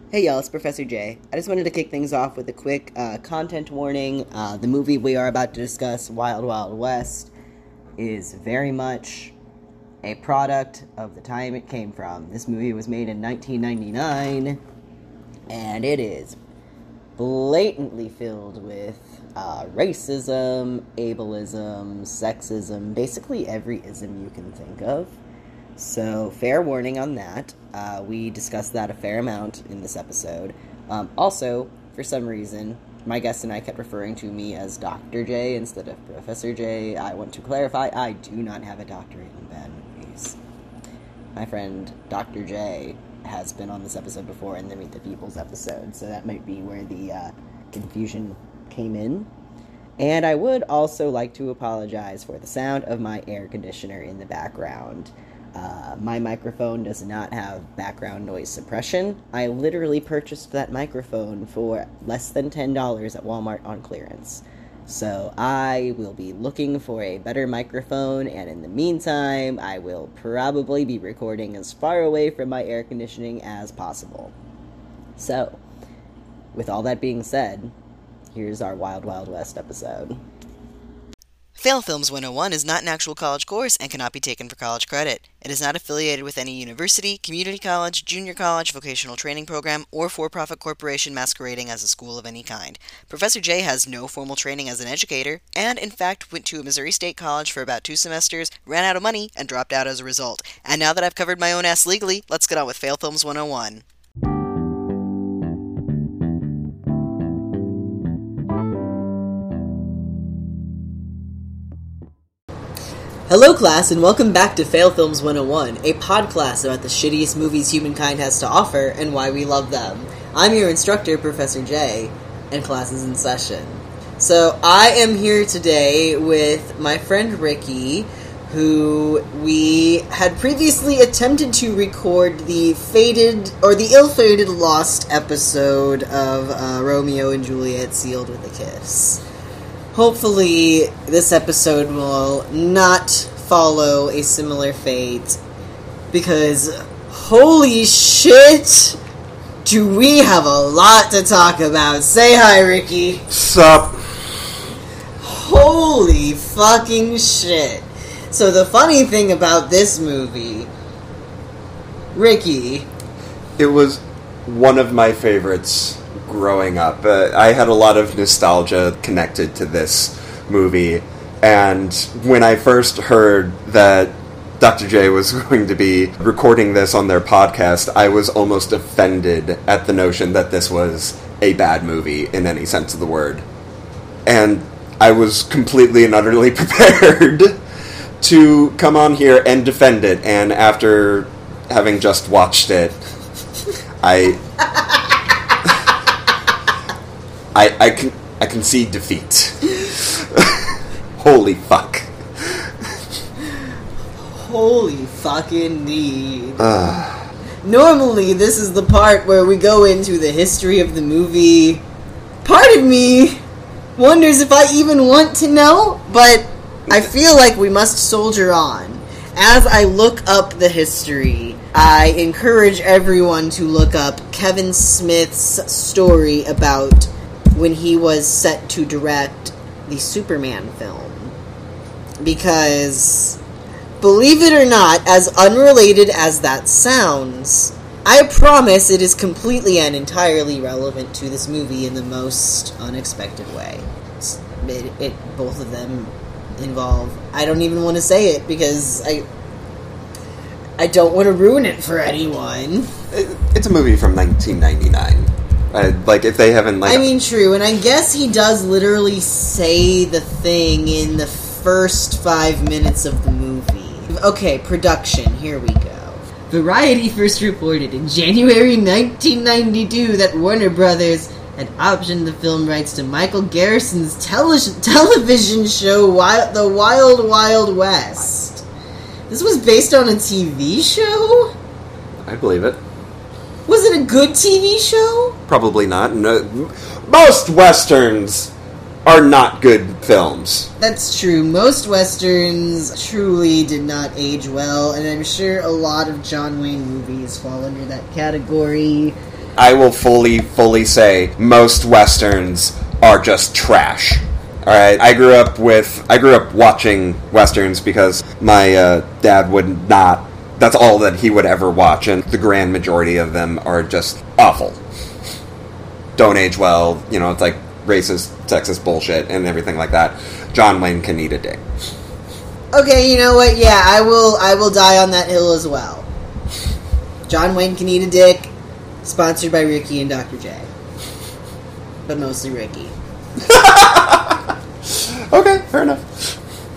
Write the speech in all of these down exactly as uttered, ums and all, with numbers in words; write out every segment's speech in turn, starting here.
Hey y'all, it's Professor J. I just wanted to kick things off with a quick uh, content warning. Uh, the movie we are about to discuss, Wild Wild West, is very much a product of the time it came from. This movie was made in nineteen ninety-nine, and it is blatantly filled with uh, racism, ableism, sexism, basically every ism you can think of. So, fair warning on that. Uh, we discussed that a fair amount in this episode. Um, also, for some reason, my guest and I kept referring to me as Doctor J instead of Professor J. I want to clarify, I do not have a doctorate in bad movies. My friend Doctor J has been on this episode before in the Meet the Peoples episode, so that might be where the uh, confusion came in. And I would also like to apologize for the sound of my air conditioner in the background. Uh, my microphone does not have background noise suppression. I literally purchased that microphone for less than ten dollars at Walmart on clearance. So I will be looking for a better microphone, and in the meantime, I will probably be recording as far away from my air conditioning as possible. So, with all that being said, here's our Wild Wild West episode. Fail Films one oh one is not an actual college course and cannot be taken for college credit. It is not affiliated with any university, community college, junior college, vocational training program, or for-profit corporation masquerading as a school of any kind. Professor J has no formal training as an educator, and in fact went to a Missouri State College for about two semesters, ran out of money, and dropped out as a result. And now that I've covered my own ass legally, let's get on with Fail Films one oh one. Hello class, and welcome back to Fail Films one oh one, a pod class about the shittiest movies humankind has to offer and why we love them. I'm your instructor, Professor J, and class is in session. So, I am here today with my friend Ricky, who we had previously attempted to record the fated, or the ill-fated lost episode of uh, Romeo and Juliet Sealed with a Kiss. Hopefully, this episode will not follow a similar fate, because holy shit, do we have a lot to talk about. Say hi, Ricky. Sup? Holy fucking shit. So the funny thing about this movie, Ricky... It was one of my favorites growing up. Uh, I had a lot of nostalgia connected to this movie, and when I first heard that Doctor J was going to be recording this on their podcast, I was almost offended at the notion that this was a bad movie in any sense of the word. And I was completely and utterly prepared to come on here and defend it, and after having just watched it, I... I, I, can, I concede defeat. Holy fuck. Holy fucking need. Uh. Normally, this is the part where we go into the history of the movie. Part of me wonders if I even want to know, but I feel like we must soldier on. As I look up the history, I encourage everyone to look up Kevin Smith's story about when he was set to direct the Superman film. Because, believe it or not, as unrelated as that sounds, I promise it is completely and entirely relevant to this movie in the most unexpected way. It, it both of them involve... I don't even want to say it, because I... I don't want to ruin it for anyone. It, it's a movie from nineteen ninety-nine. Uh, like, if they haven't, like... I mean, true, and I guess he does literally say the thing in the first five minutes of the movie. Okay, production, here we go. Variety first reported in January nineteen ninety-two that Warner Brothers had optioned the film rights to Michael Garrison's tele- television show Wild- The Wild Wild West. This was based on a T V show? I believe it. Was it a good T V show? Probably not. No, most Westerns are not good films. That's true. Most Westerns truly did not age well, and I'm sure a lot of John Wayne movies fall under that category. I will fully, fully say most Westerns are just trash. Alright, I grew up with, I grew up watching Westerns because my uh, dad would not, that's all that he would ever watch, and the grand majority of them are just awful. Don't age well, you know, it's like racist, sexist bullshit and everything like that. John Wayne can eat a dick. Okay, you know what? Yeah, I will. I will die on that hill as well. John Wayne can eat a dick. Sponsored by Ricky and Doctor J, but mostly Ricky. Okay, fair enough.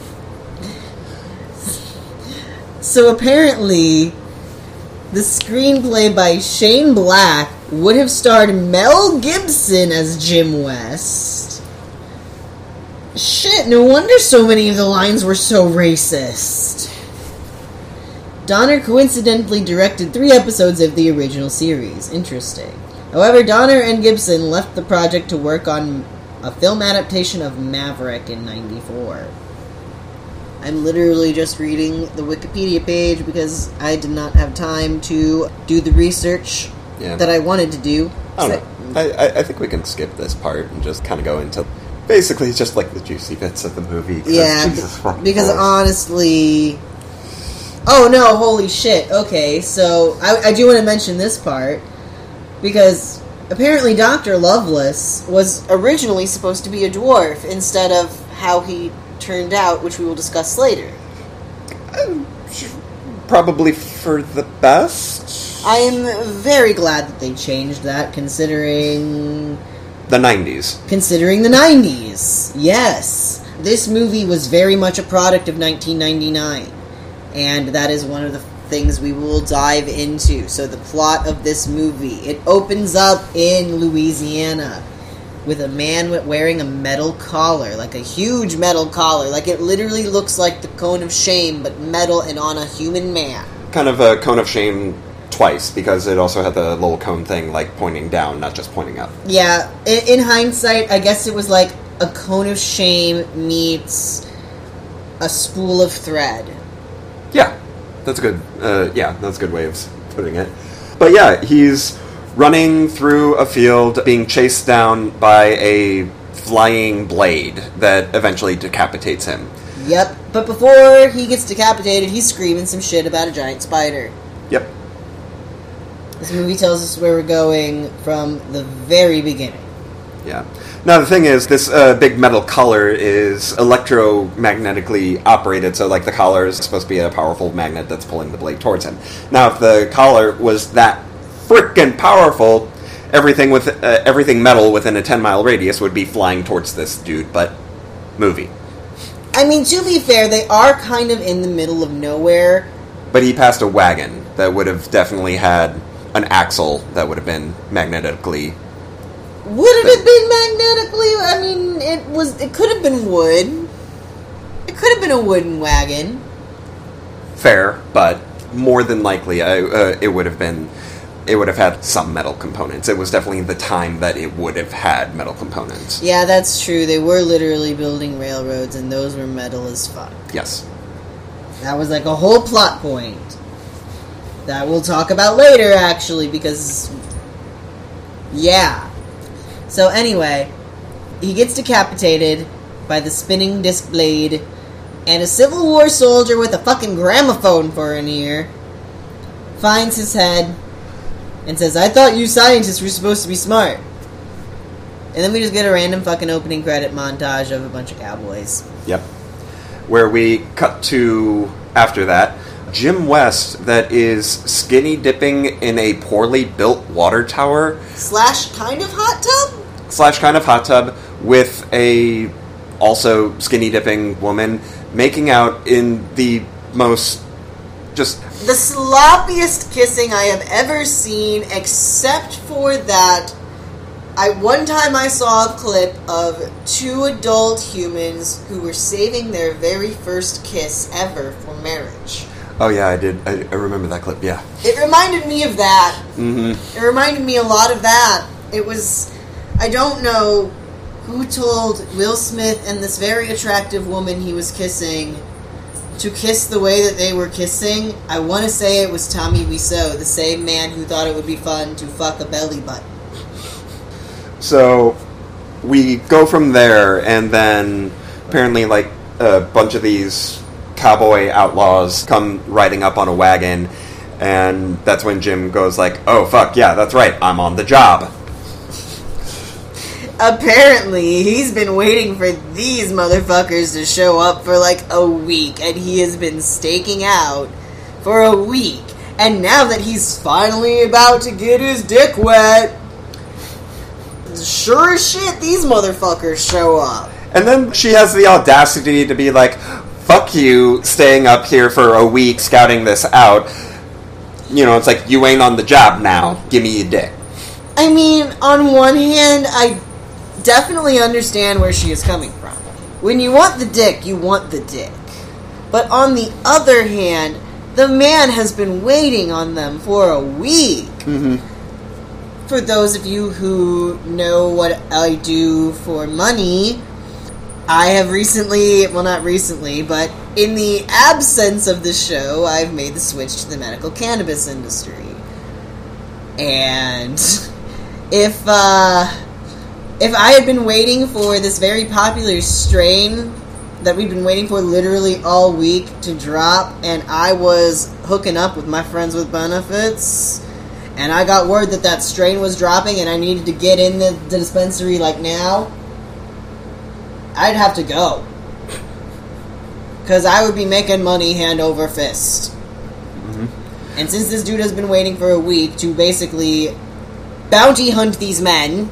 So apparently, the screenplay by Shane Black would have starred Mel Gibson as Jim West. Shit, no wonder so many of the lines were so racist. Donner coincidentally directed three episodes of the original series. Interesting. However, Donner and Gibson left the project to work on a film adaptation of Maverick in ninety-four. I'm literally just reading the Wikipedia page because I did not have time to do the research yeah. that I wanted to do. I don't know. I, I think we can skip this part and just kind of go into... Basically, it's just like the juicy bits of the movie. Yeah, Jesus because Christ. honestly... Oh no, holy shit. Okay, so I, I do want to mention this part, because apparently Doctor Lovelace was originally supposed to be a dwarf instead of how he turned out, which we will discuss later. Um, probably for the best? I am very glad that they changed that, considering... The nineties. Considering the nineties, yes. This movie was very much a product of nineteen ninety-nine, and that is one of the things we will dive into. So the plot of this movie, it opens up in Louisiana with a man wearing a metal collar, like a huge metal collar, like it literally looks like the cone of shame, but metal and on a human man. Kind of a cone of shame twice, because it also had the little cone thing, like, pointing down, not just pointing up. Yeah, in, in hindsight, I guess it was like a cone of shame meets a spool of thread. Yeah, that's a good, uh, yeah, that's a good way of putting it. But yeah, he's running through a field, being chased down by a flying blade that eventually decapitates him. Yep, but before he gets decapitated, he's screaming some shit about a giant spider. Yep. This movie tells us where we're going from the very beginning. Yeah. Now, the thing is, this uh, big metal collar is electromagnetically operated, so, like, the collar is supposed to be a powerful magnet that's pulling the blade towards him. Now, if the collar was that frickin' powerful, everything with uh, everything metal within a ten-mile radius would be flying towards this dude, but movie. I mean, to be fair, they are kind of in the middle of nowhere. But he passed a wagon that would have definitely had an axle that would have been magnetically... Would it have been magnetically? I mean, it was. It could have been wood. It could have been a wooden wagon. Fair, but more than likely, uh, uh, it would have been... It would have had some metal components. It was definitely the time that it would have had metal components. Yeah, that's true. They were literally building railroads, and those were metal as fuck. Yes. That was like a whole plot point that we'll talk about later, actually, because... Yeah. So anyway, he gets decapitated by the spinning disc blade, and a Civil War soldier with a fucking gramophone for an ear finds his head and says, "I thought you scientists were supposed to be smart." And then we just get a random fucking opening credit montage of a bunch of cowboys. Yep. Where we cut to, after that, Jim West that is skinny dipping in a poorly built water tower. Slash kind of hot tub? Slash kind of hot tub with a also skinny dipping woman making out in the most just... The sloppiest kissing I have ever seen, except for that... I one time I saw a clip of two adult humans who were saving their very first kiss ever for marriage. Oh yeah, I did. I, I remember that clip, yeah. It reminded me of that. Mm-hmm. It reminded me a lot of that. It was... I don't know who told Will Smith and this very attractive woman he was kissing to kiss the way that they were kissing, I want to say it was Tommy Wiseau, the same man who thought it would be fun to fuck a belly button. So we go from there, and then apparently, like, a bunch of these cowboy outlaws come riding up on a wagon, and that's when Jim goes like, oh, fuck, yeah, that's right, I'm on the job. Apparently, he's been waiting for these motherfuckers to show up for like a week, and he has been staking out for a week. And now that he's finally about to get his dick wet, sure as shit, these motherfuckers show up. And then she has the audacity to be like, fuck you, staying up here for a week scouting this out. You know, it's like, you ain't on the job now. Give me your dick. I mean, on one hand, I definitely understand where she is coming from. When you want the dick, you want the dick. But on the other hand, the man has been waiting on them for a week. Mm-hmm. For those of you who know what I do for money, I have recently, well not recently, but in the absence of the show, I've made the switch to the medical cannabis industry. And if, uh... If I had been waiting for this very popular strain that we've been waiting for literally all week to drop, and I was hooking up with my friends with benefits, and I got word that that strain was dropping and I needed to get in the, the dispensary like now, I'd have to go. Because I would be making money hand over fist. Mm-hmm. And since this dude has been waiting for a week to basically bounty hunt these men...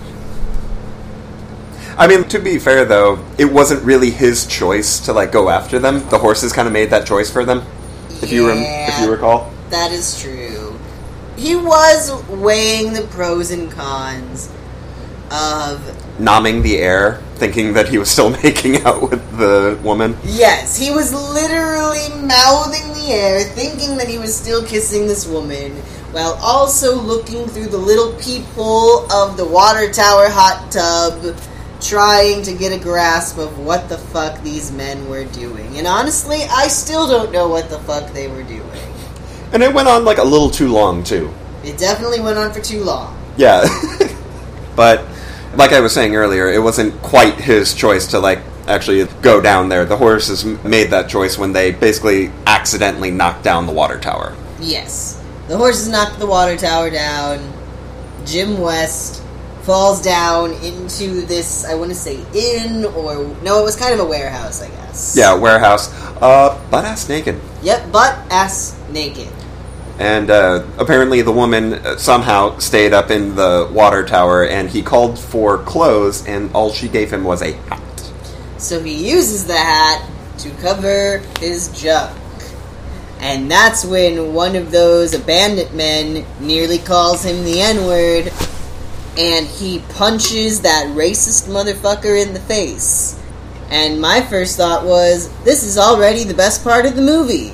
I mean, to be fair, though, it wasn't really his choice to, like, go after them. The horses kind of made that choice for them, if yeah, you rem- if you recall. That is true. He was weighing the pros and cons of... Nomming the air, thinking that he was still making out with the woman. Yes, he was literally mouthing the air, thinking that he was still kissing this woman, while also looking through the little peephole of the water tower hot tub, trying to get a grasp of what the fuck these men were doing. And honestly, I still don't know what the fuck they were doing. And it went on, like, a little too long, too. It definitely went on for too long. Yeah. But, like I was saying earlier, it wasn't quite his choice to, like, actually go down there. The horses made that choice when they basically accidentally knocked down the water tower. Yes. The horses knocked the water tower down. Jim West falls down into this, I want to say inn, or... No, it was kind of a warehouse, I guess. Yeah, warehouse. Uh, butt-ass naked. Yep, butt-ass naked. And uh, apparently the woman somehow stayed up in the water tower, and he called for clothes, and all she gave him was a hat. So he uses the hat to cover his junk. And that's when one of those abandoned men nearly calls him the N-word, and he punches that racist motherfucker in the face. And my first thought was, this is already the best part of the movie.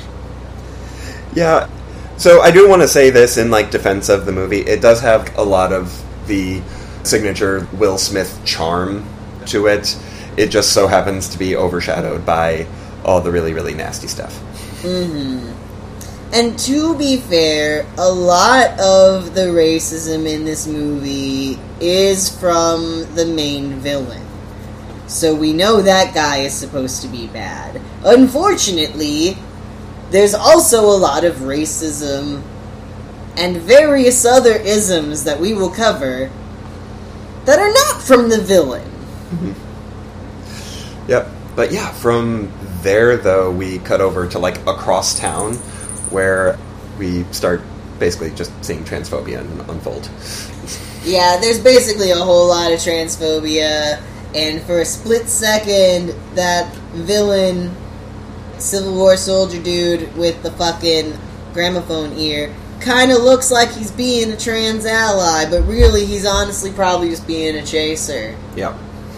Yeah, so I do want to say this in, like, defense of the movie. It does have a lot of the signature Will Smith charm to it. It just so happens to be overshadowed by all the really, really nasty stuff. Mm-hmm. And to be fair, a lot of the racism in this movie is from the main villain. So we know that guy is supposed to be bad. Unfortunately, there's also a lot of racism and various other isms that we will cover that are not from the villain. Mm-hmm. Yep. But yeah, from there, though, we cut over to, like, across town, where we start basically just seeing transphobia unfold. Yeah, there's basically a whole lot of transphobia, and for a split second, that villain, Civil War soldier dude with the fucking gramophone ear, kind of looks like he's being a trans ally, but really he's honestly probably just being a chaser. Yep.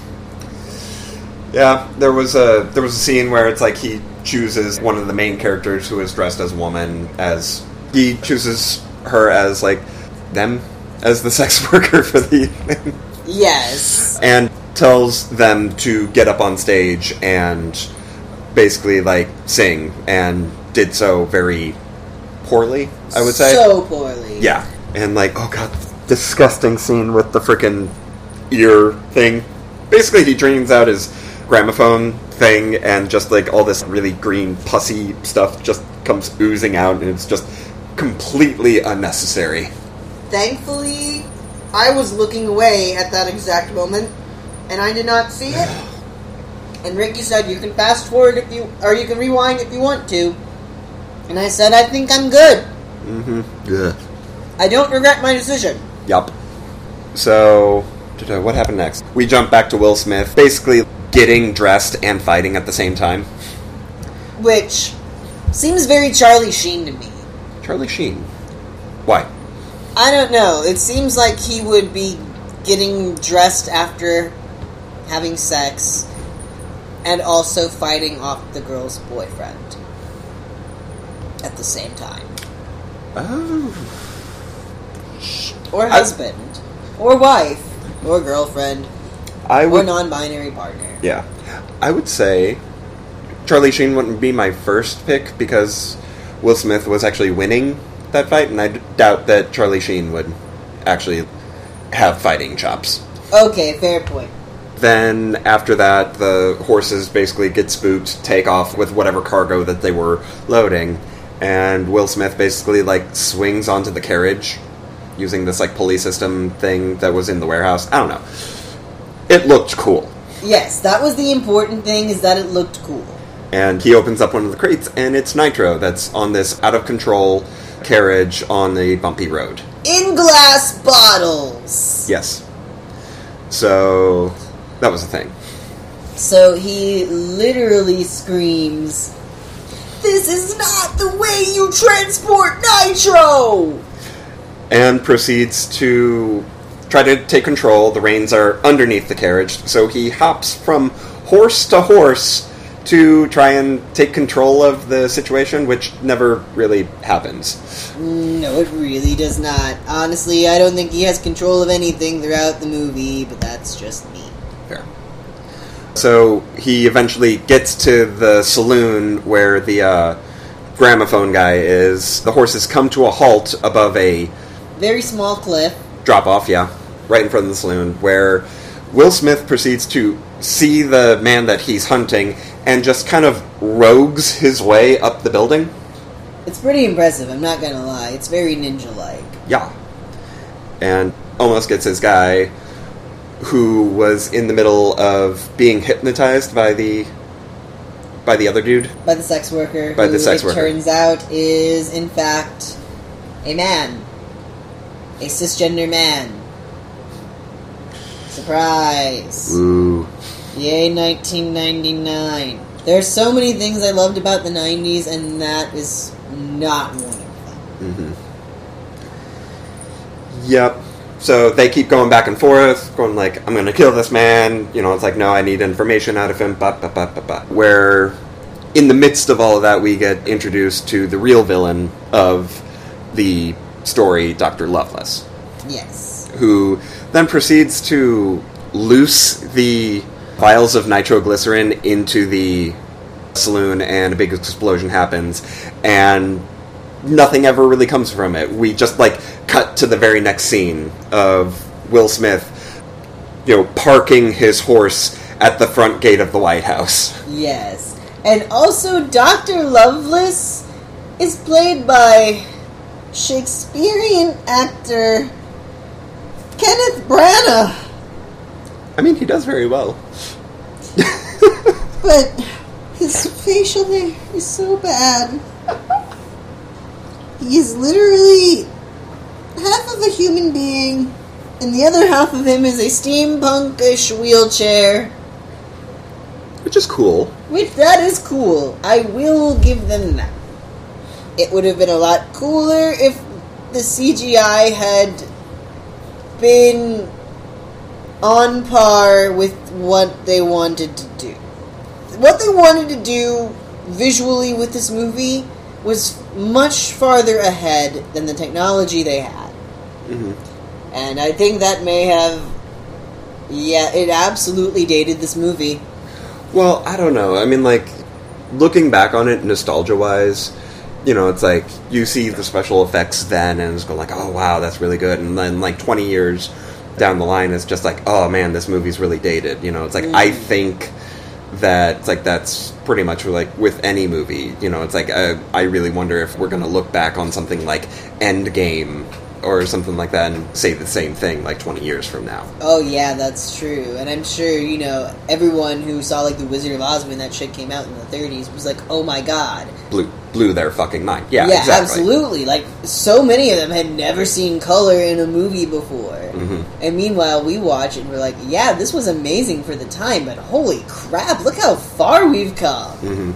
Yeah, there was a there was a scene where it's like he chooses one of the main characters who is dressed as a woman, as he chooses her as, like, them as the sex worker for the evening. Yes. And tells them to get up on stage and basically, like, sing, and did so very poorly, I would say. So poorly. Yeah. And, like, oh god, disgusting scene with the frickin' ear thing. Basically, he drains out his gramophone thing, and just, like, all this really green, pussy stuff just comes oozing out, and it's just completely unnecessary. Thankfully, I was looking away at that exact moment, and I did not see it. And Ricky said, you can fast forward if you, or you can rewind if you want to. And I said, I think I'm good. Mm-hmm. Good. I don't regret my decision. Yup. So, what happened next? We jump back to Will Smith, basically getting dressed and fighting at the same time. Which seems very Charlie Sheen to me. Charlie Sheen? Why? I don't know. It seems like he would be getting dressed after having sex and also fighting off the girl's boyfriend at the same time. Oh. Or husband. I, or wife. Or girlfriend. I would, or non-binary partner. Yeah. I would say Charlie Sheen wouldn't be my first pick because Will Smith was actually winning that fight, and I d- doubt that Charlie Sheen would actually have fighting chops. Okay, fair point. Then, after that, the horses basically get spooked, take off with whatever cargo that they were loading, and Will Smith basically, like, swings onto the carriage using this, like, pulley system thing that was in the warehouse. I don't know. It looked cool. Yes, that was the important thing, is that it looked cool. And he opens up one of the crates, and it's Nitro that's on this out-of-control carriage on the bumpy road. In glass bottles! Yes. So, that was the thing. So he literally screams, "This is not the way you transport Nitro!" And proceeds to try to take control. The reins are underneath the carriage, so he hops from horse to horse to try and take control of the situation, which never really happens. No, it really does not. Honestly, I don't think he has control of anything throughout the movie, but that's just me. Fair. So he eventually gets to the saloon where the uh, gramophone guy is. The horses come to a halt above a very small cliff. Drop off, yeah. Right in front of the saloon, where Will Smith proceeds to see the man that he's hunting and just kind of rogues his way up the building. It's pretty impressive, I'm not gonna lie. It's very ninja-like. Yeah. And almost gets his guy, who was in the middle of being hypnotized by the by the other dude. By the sex worker. By who the sex it worker. turns out is, in fact, a man. A cisgender man. Surprise. Ooh. Yay, nineteen ninety-nine. There's so many things I loved about the nineties, and that is not one of them. Mm-hmm. Yep. So they keep going back and forth, going like, I'm going to kill this man. You know, it's like, no, I need information out of him. Ba, ba, ba, ba, ba. Where, in the midst of all of that, we get introduced to the real villain of the story, Doctor Loveless. Yes. Who then proceeds to loose the vials of nitroglycerin into the saloon, and a big explosion happens, and nothing ever really comes from it. We just, like, cut to the very next scene of Will Smith, you know, parking his horse at the front gate of the White House. Yes. And also, Doctor Loveless is played by Shakespearean actor Kenneth Branagh. I mean, he does very well. But his facial hair is so bad. He is literally half of a human being, and the other half of him is a steampunkish wheelchair. Which is cool. Which, that is cool. I will give them that. It would have been a lot cooler if the C G I had been on par with what they wanted to do. What they wanted to do visually with this movie was much farther ahead than the technology they had. Mm-hmm. And I think that may have... Yeah, it absolutely dated this movie. Well, I don't know. I mean, like, looking back on it, nostalgia-wise, you know, it's like, you see the special effects then, and it's going like, oh, wow, that's really good. And then, like, twenty years down the line, it's just like, oh, man, this movie's really dated. You know, it's like, mm. I think that, it's like, that's pretty much, like, with any movie. You know, it's like, I, I really wonder if we're going to look back on something like Endgame or something like that and say the same thing, like, twenty years from now. Oh, yeah, that's true. And I'm sure, you know, everyone who saw, like, The Wizard of Oz when that shit came out in the thirties was like, oh, my God. Blew, blew their fucking mind. Yeah, yeah exactly. absolutely. Like, so many of them had never seen color in a movie before. Mm-hmm. And meanwhile, we watch it and we're like, yeah, this was amazing for the time, but holy crap, look how far we've come. Mm-hmm.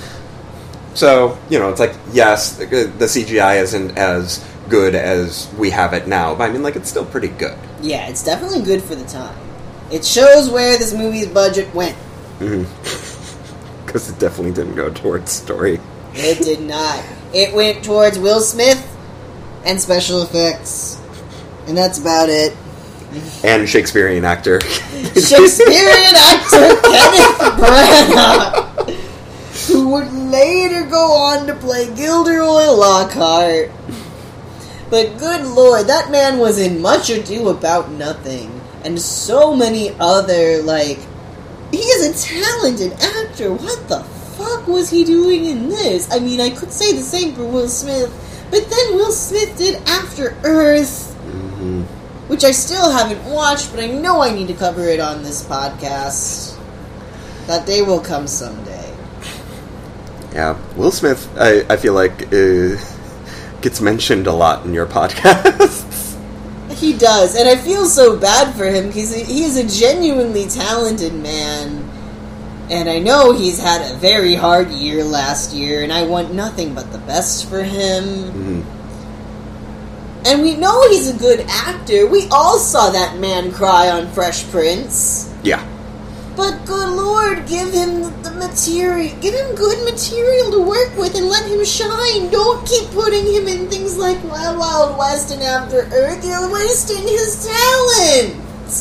So, you know, it's like, yes, the, the C G I isn't as good as we have it now, but I mean, like, it's still pretty good. Yeah, it's definitely good for the time. It shows where this movie's budget went. Mm-hmm. Because it definitely didn't go towards story. It did not. It went towards Will Smith and special effects. And that's about it. And Shakespearean actor. Shakespearean actor Kenneth Branagh, who would later go on to play Gilderoy Lockhart. But good lord, that man was in Much Ado About Nothing, and so many other, like... He is a talented actor. What the fuck was he doing in this? I mean, I could say the same for Will Smith, but then Will Smith did After Earth, mm-hmm. which I still haven't watched, but I know I need to cover it on this podcast. That day will come someday. Yeah, Will Smith, I, I feel like... Uh... gets mentioned a lot in your podcasts. He does, and I feel so bad for him because he is a genuinely talented man, and I know he's had a very hard year last year, and I want nothing but the best for him. Mm-hmm. And we know he's a good actor. We all saw that man cry on Fresh Prince. Yeah. But good lord, give him the material, give him good material to work with and let him shine. Don't keep putting him in things like Wild Wild West and After Earth. You're wasting his talent.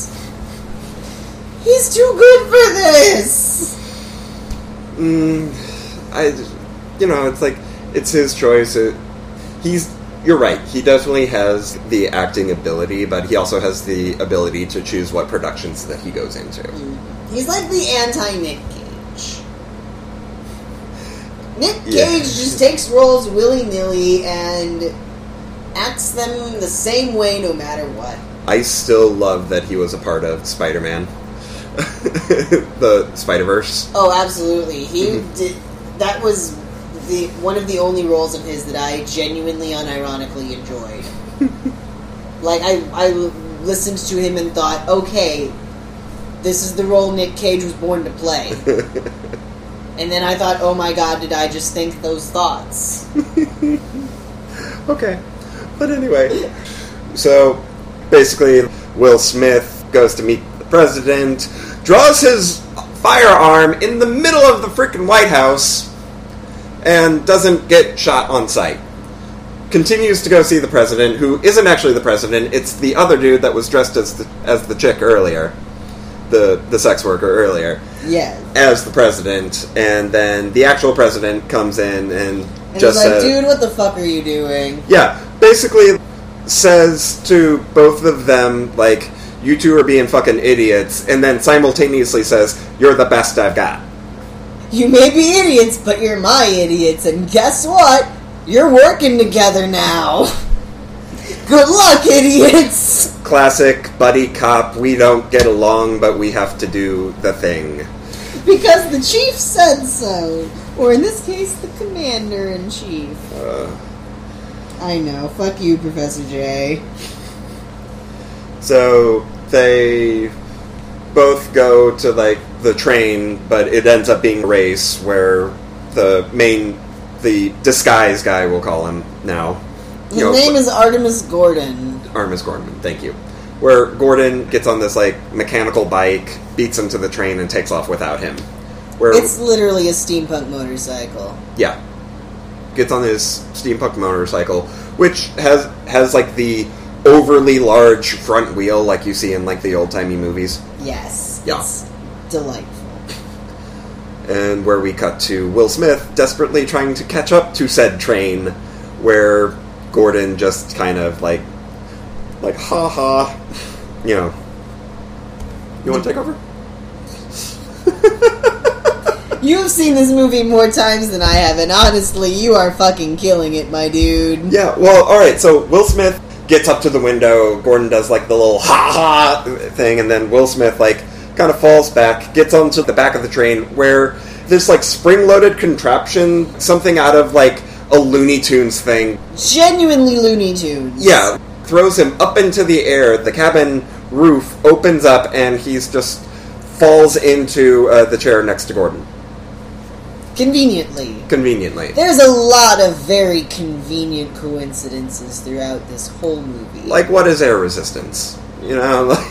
He's too good for this. Mm, I, you know, it's like, it's his choice. It, he's, you're right, he definitely has the acting ability, but he also has the ability to choose what productions that he goes into. Mm. He's like the anti-Nick Cage. Nick Cage Yeah. just takes roles willy-nilly and acts them the same way no matter what. I still love that he was a part of Spider-Man. The Spider-Verse. Oh, absolutely. He mm-hmm. did. That was the one of the only roles of his that I genuinely, unironically enjoyed. Like, I, I listened to him and thought, okay, this is the role Nick Cage was born to play. And then I thought, oh my god, did I just think those thoughts? Okay. But anyway. So, basically, Will Smith goes to meet the president, draws his firearm in the middle of the frickin' White House, and doesn't get shot on sight. Continues to go see the president, who isn't actually the president, it's the other dude that was dressed as the, as the chick earlier. The, the sex worker earlier. Yeah. As the president, and then the actual president comes in and, and just he's like, says... dude, what the fuck are you doing? Yeah, basically says to both of them, like, you two are being fucking idiots, and then simultaneously says, you're the best I've got. You may be idiots, but you're my idiots, and guess what? You're working together now. Good luck, idiots! Classic buddy cop, we don't get along, but we have to do the thing. Because the chief said so. Or in this case, the commander-in-chief. Uh, I know. Fuck you, Professor J. So, they both go to, like, the train, but it ends up being a race where the main, the disguise guy, we'll call him now. His you know, name is Artemis Gordon. Artemis Gordon, thank you. Where Gordon gets on this, like, mechanical bike, beats him to the train, and takes off without him. Where It's literally a steampunk motorcycle. Yeah. Gets on his steampunk motorcycle, which has, has like, the overly large front wheel like you see in, like, the old-timey movies. Yes. Yeah. It's delightful. and where we cut to Will Smith desperately trying to catch up to said train, where Gordon just kind of like, like, ha ha, you know. You want to take over? You've seen this movie more times than I have, and honestly, you are fucking killing it, my dude. Yeah, well, alright, so Will Smith gets up to the window, Gordon does, like, the little ha-ha thing, and then Will Smith, like, kind of falls back, gets onto the back of the train, where this, like, spring-loaded contraption, something out of, like, a Looney Tunes thing. Genuinely Looney Tunes. Yeah, throws him up into the air, the cabin roof opens up, and he's just falls into uh, the chair next to Gordon. Conveniently. Conveniently. There's a lot of very convenient coincidences throughout this whole movie. Like, what is air resistance? You know, like...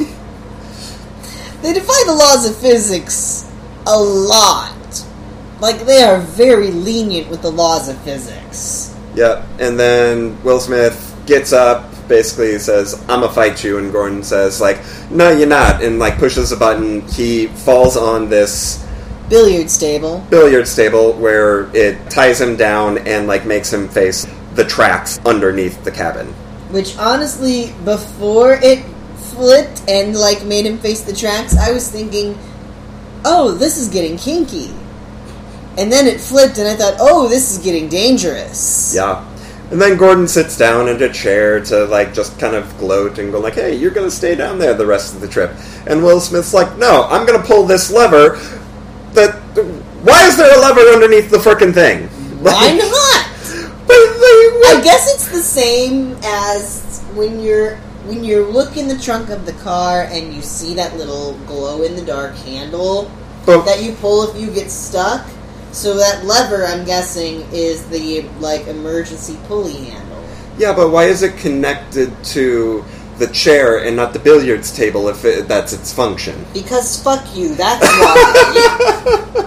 They defy the laws of physics a lot. Like, they are very lenient with the laws of physics. Yep, and then Will Smith gets up, basically says, "I'ma fight you," and Gordon says, like, "No, you're not," and, like, pushes a button. He falls on this billiards table. Billiards table where it ties him down and, like, makes him face the tracks underneath the cabin. Which, honestly, before it flipped and, like, made him face the tracks, I was thinking, oh, this is getting kinky. And then it flipped and I thought, oh, this is getting dangerous. Yeah. And then Gordon sits down in a chair to, like, just kind of gloat and go like, hey, you're going to stay down there the rest of the trip. And Will Smith's like, no, I'm going to pull this lever. That Why is there a lever underneath the frickin' thing? Like, why not? But they, I guess it's the same as when you're when you look in the trunk of the car and you see that little glow-in-the-dark handle but, that you pull if you get stuck. So that lever, I'm guessing, is the, like, emergency pulley handle. Yeah, but why is it connected to the chair and not the billiards table if it, that's its function? Because fuck you, that's why.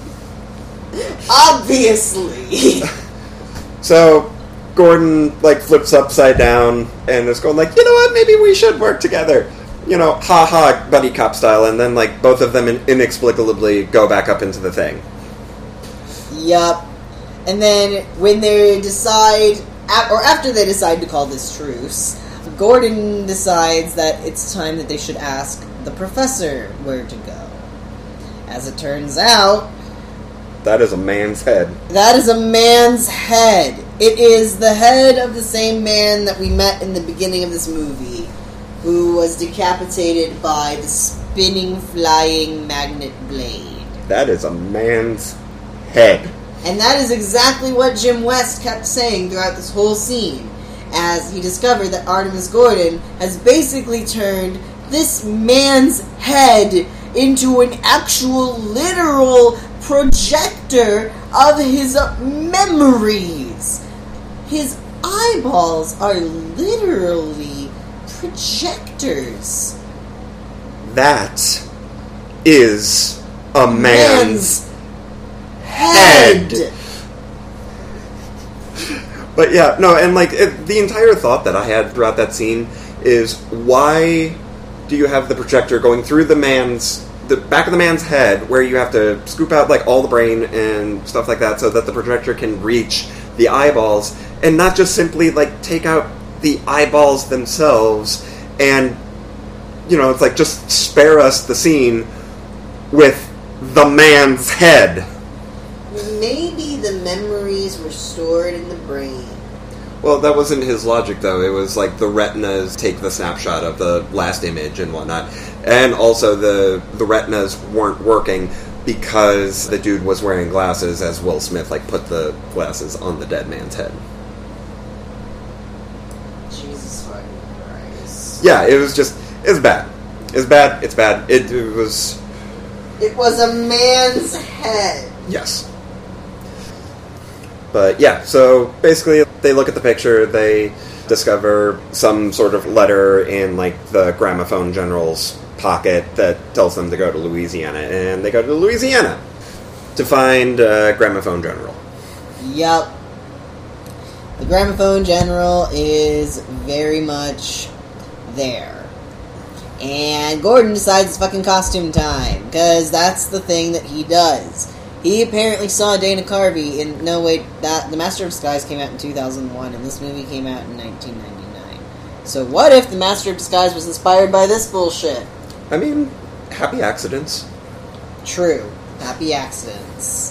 Obviously. So, Gordon, like, flips upside down and is going like, you know what, maybe we should work together. You know, ha-ha, buddy cop style, and then, like, both of them inexplicably go back up into the thing. Yup. And then when they decide, or after they decide to call this truce, Gordon decides that it's time that they should ask the professor where to go. As it turns out, that is a man's head. That is a man's head. It is the head of the same man that we met in the beginning of this movie, who was decapitated by the spinning, flying magnet blade. That is a man's head. And that is exactly what Jim West kept saying throughout this whole scene, as he discovered that Artemus Gordon has basically turned this man's head into an actual, literal projector of his memories. His eyeballs are literally projectors. That is a man's, man's head. But yeah, no, and like it, the entire thought that I had throughout that scene is, why do you have the projector going through the man's the back of the man's head, where you have to scoop out like all the brain and stuff like that so that the projector can reach the eyeballs, and not just simply like take out the eyeballs themselves and, you know, it's like, just spare us the scene with the man's head. Maybe the memories were stored in the brain. Well, that wasn't his logic, though. It was like the retinas take the snapshot of the last image and whatnot. And also the the retinas weren't working because the dude was wearing glasses as Will Smith like put the glasses on the dead man's head. Jesus fucking Christ. Yeah, it was just, it was bad. It's bad, it's bad. It, it was... It was a man's head. Yes. But yeah, so basically they look at the picture, they discover some sort of letter in like the gramophone general's pocket that tells them to go to Louisiana, and they go to Louisiana to find uh, Gramophone General. Yup. The Gramophone General is very much there. And Gordon decides it's fucking costume time, because that's the thing that he does. He apparently saw Dana Carvey in... No, wait, that, The Master of Disguise came out in two thousand one, and this movie came out in nineteen ninety-nine. So what if The Master of Disguise was inspired by this bullshit? I mean, happy accidents. True. Happy accidents.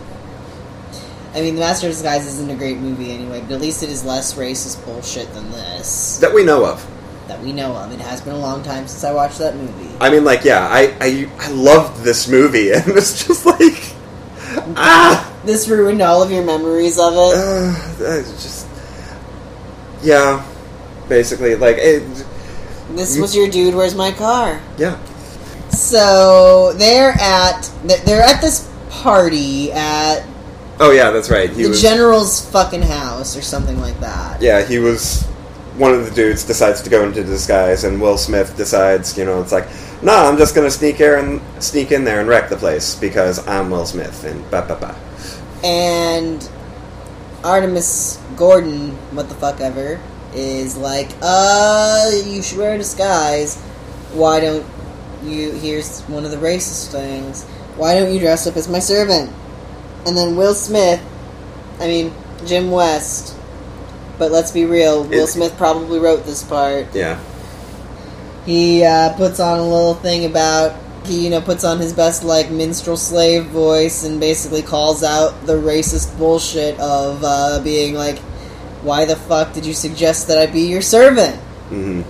I mean, The Master of Disguise isn't a great movie anyway, but at least it is less racist bullshit than this. That we know of. That we know of. It has been a long time since I watched that movie. I mean, like, yeah, I, I, I loved this movie, and it's just like... Ah! This ruined all of your memories of it? Uh, it's just... Yeah, basically, like... It, this was your Dude, Where's My Car? Yeah. So, they're at... They're at this party at... Oh, yeah, that's right. He the was, general's fucking house, or something like that. Yeah, he was... One of the dudes decides to go into disguise, and Will Smith decides, you know, it's like, nah, I'm just gonna sneak here and sneak in there and wreck the place because I'm Will Smith and ba ba ba. And Artemis Gordon, what the fuck ever, is like, uh, you should wear a disguise. Why don't you? Here's one of the racist things. Why don't you dress up as my servant? And then Will Smith, I mean Jim West. But let's be real, Will It- Smith probably wrote this part. Yeah. He uh, puts on a little thing about, he, you know, puts on his best, like, minstrel slave voice and basically calls out the racist bullshit of uh, being like, why the fuck did you suggest that I be your servant? Mm-hmm.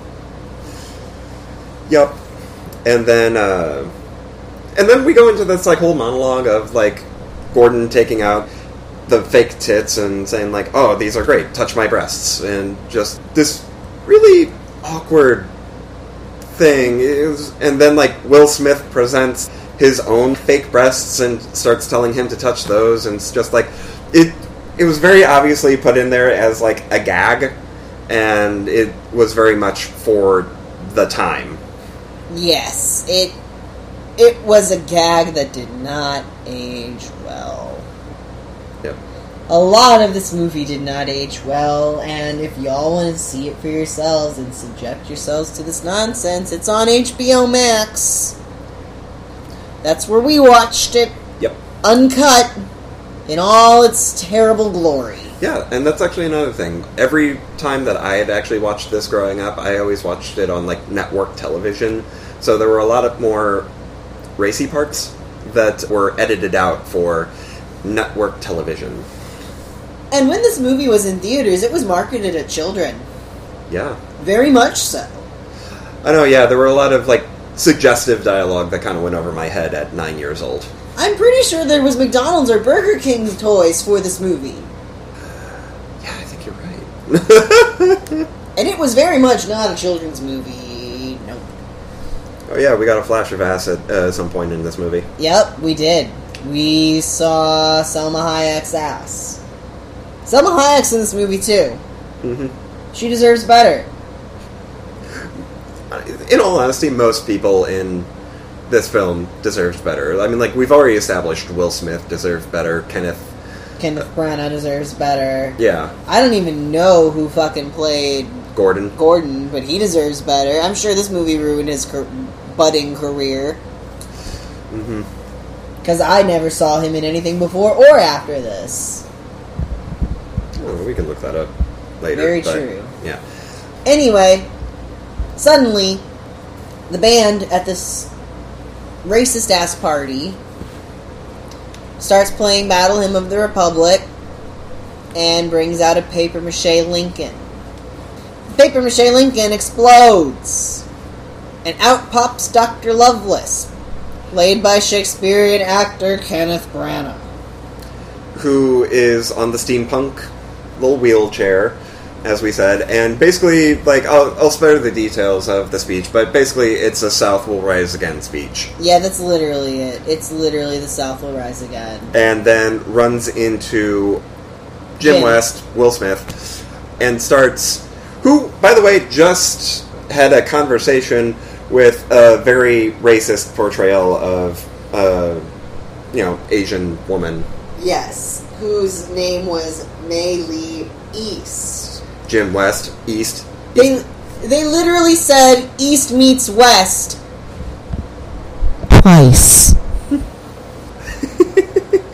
Yep. And then, uh... And then we go into this, like, whole monologue of, like, Gordon taking out the fake tits and saying, like, oh, these are great, touch my breasts. And just this really awkward thing. It was, and then, like, Will Smith presents his own fake breasts and starts telling him to touch those. And it's just, like, it, it was very obviously put in there as, like, a gag. And it was very much for the time. Yes, it it was a gag that did not age well. Yep. A lot of this movie did not age well, and if y'all want to see it for yourselves and subject yourselves to this nonsense, it's on H B O Max. That's where we watched it. Yep. Uncut, in all its terrible glory. Yeah, and that's actually another thing. Every time that I had actually watched this growing up, I always watched it on, like, network television. So there were a lot of more racy parts that were edited out for network television. And when this movie was in theaters, it was marketed at children. Yeah. Very much so. I know, yeah, there were a lot of, like, suggestive dialogue that kind of went over my head at nine years old. I'm pretty sure there was McDonald's or Burger King toys for this movie. Yeah, I think you're right. And it was very much not a children's movie. Nope. Oh yeah, we got a flash of acid uh, at some point in this movie. Yep, we did. We saw Selma Hayek's ass. Selma Hayek's in this movie too. Mm-hmm. She deserves better. In all honesty, most people in this film deserves better. I mean, like, we've already established Will Smith deserves better. Kenneth... Kenneth Branagh deserves better. Yeah. I don't even know who fucking played Gordon. Gordon, but he deserves better. I'm sure this movie ruined his car- budding career. Mm-hmm. Because I never saw him in anything before or after this. Oh, we can look that up later. Very but, true. Yeah. Anyway, suddenly, the band at this racist-ass party starts playing Battle Hymn of the Republic and brings out a papier-mâché Lincoln. The papier-mâché Lincoln explodes, and out pops Doctor Lovelace, played by Shakespearean actor Kenneth Branagh. Who is on the steampunk little wheelchair, as we said, and basically, like, I'll, I'll spare the details of the speech, but basically it's a South will rise again speech. Yeah, that's literally it. It's literally the South will rise again. And then runs into Jim Jim. West, Will Smith, and starts, who, by the way, just had a conversation with a very racist portrayal of, uh, you know, Asian woman. Yes, whose name was Mei Lee East. Jim West, East. They they literally said East meets West twice.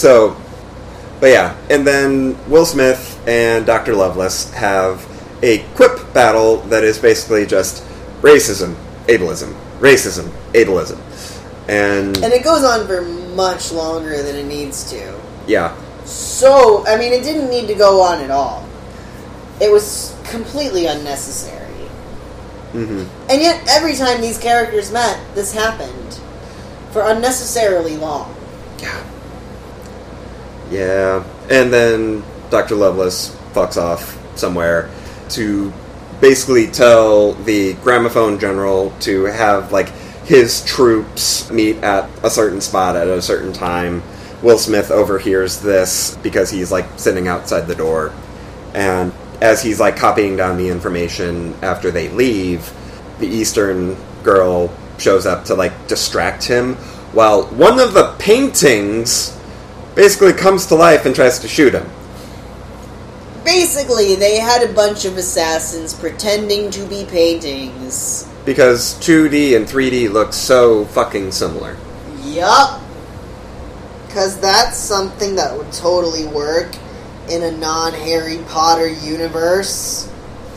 so, but yeah, and then Will Smith and Doctor Loveless have a quip battle that is basically just racism, ableism, racism, ableism. And, and it goes on for much longer than it needs to. Yeah. So, I mean, it didn't need to go on at all. It was completely unnecessary. Mm-hmm. And yet, every time these characters met, this happened. For unnecessarily long. Yeah. Yeah. And then Doctor Loveless fucks off somewhere to basically tell the Gramophone General to have, like, his troops meet at a certain spot at a certain time. Will Smith overhears this because he's, like, sitting outside the door. And as he's, like, copying down the information after they leave, the Eastern girl shows up to, like, distract him, while one of the paintings basically comes to life and tries to shoot him. Basically, they had a bunch of assassins pretending to be paintings. Because two D and three D look so fucking similar. Yup. Because that's something that would totally work in a non-Harry Potter universe.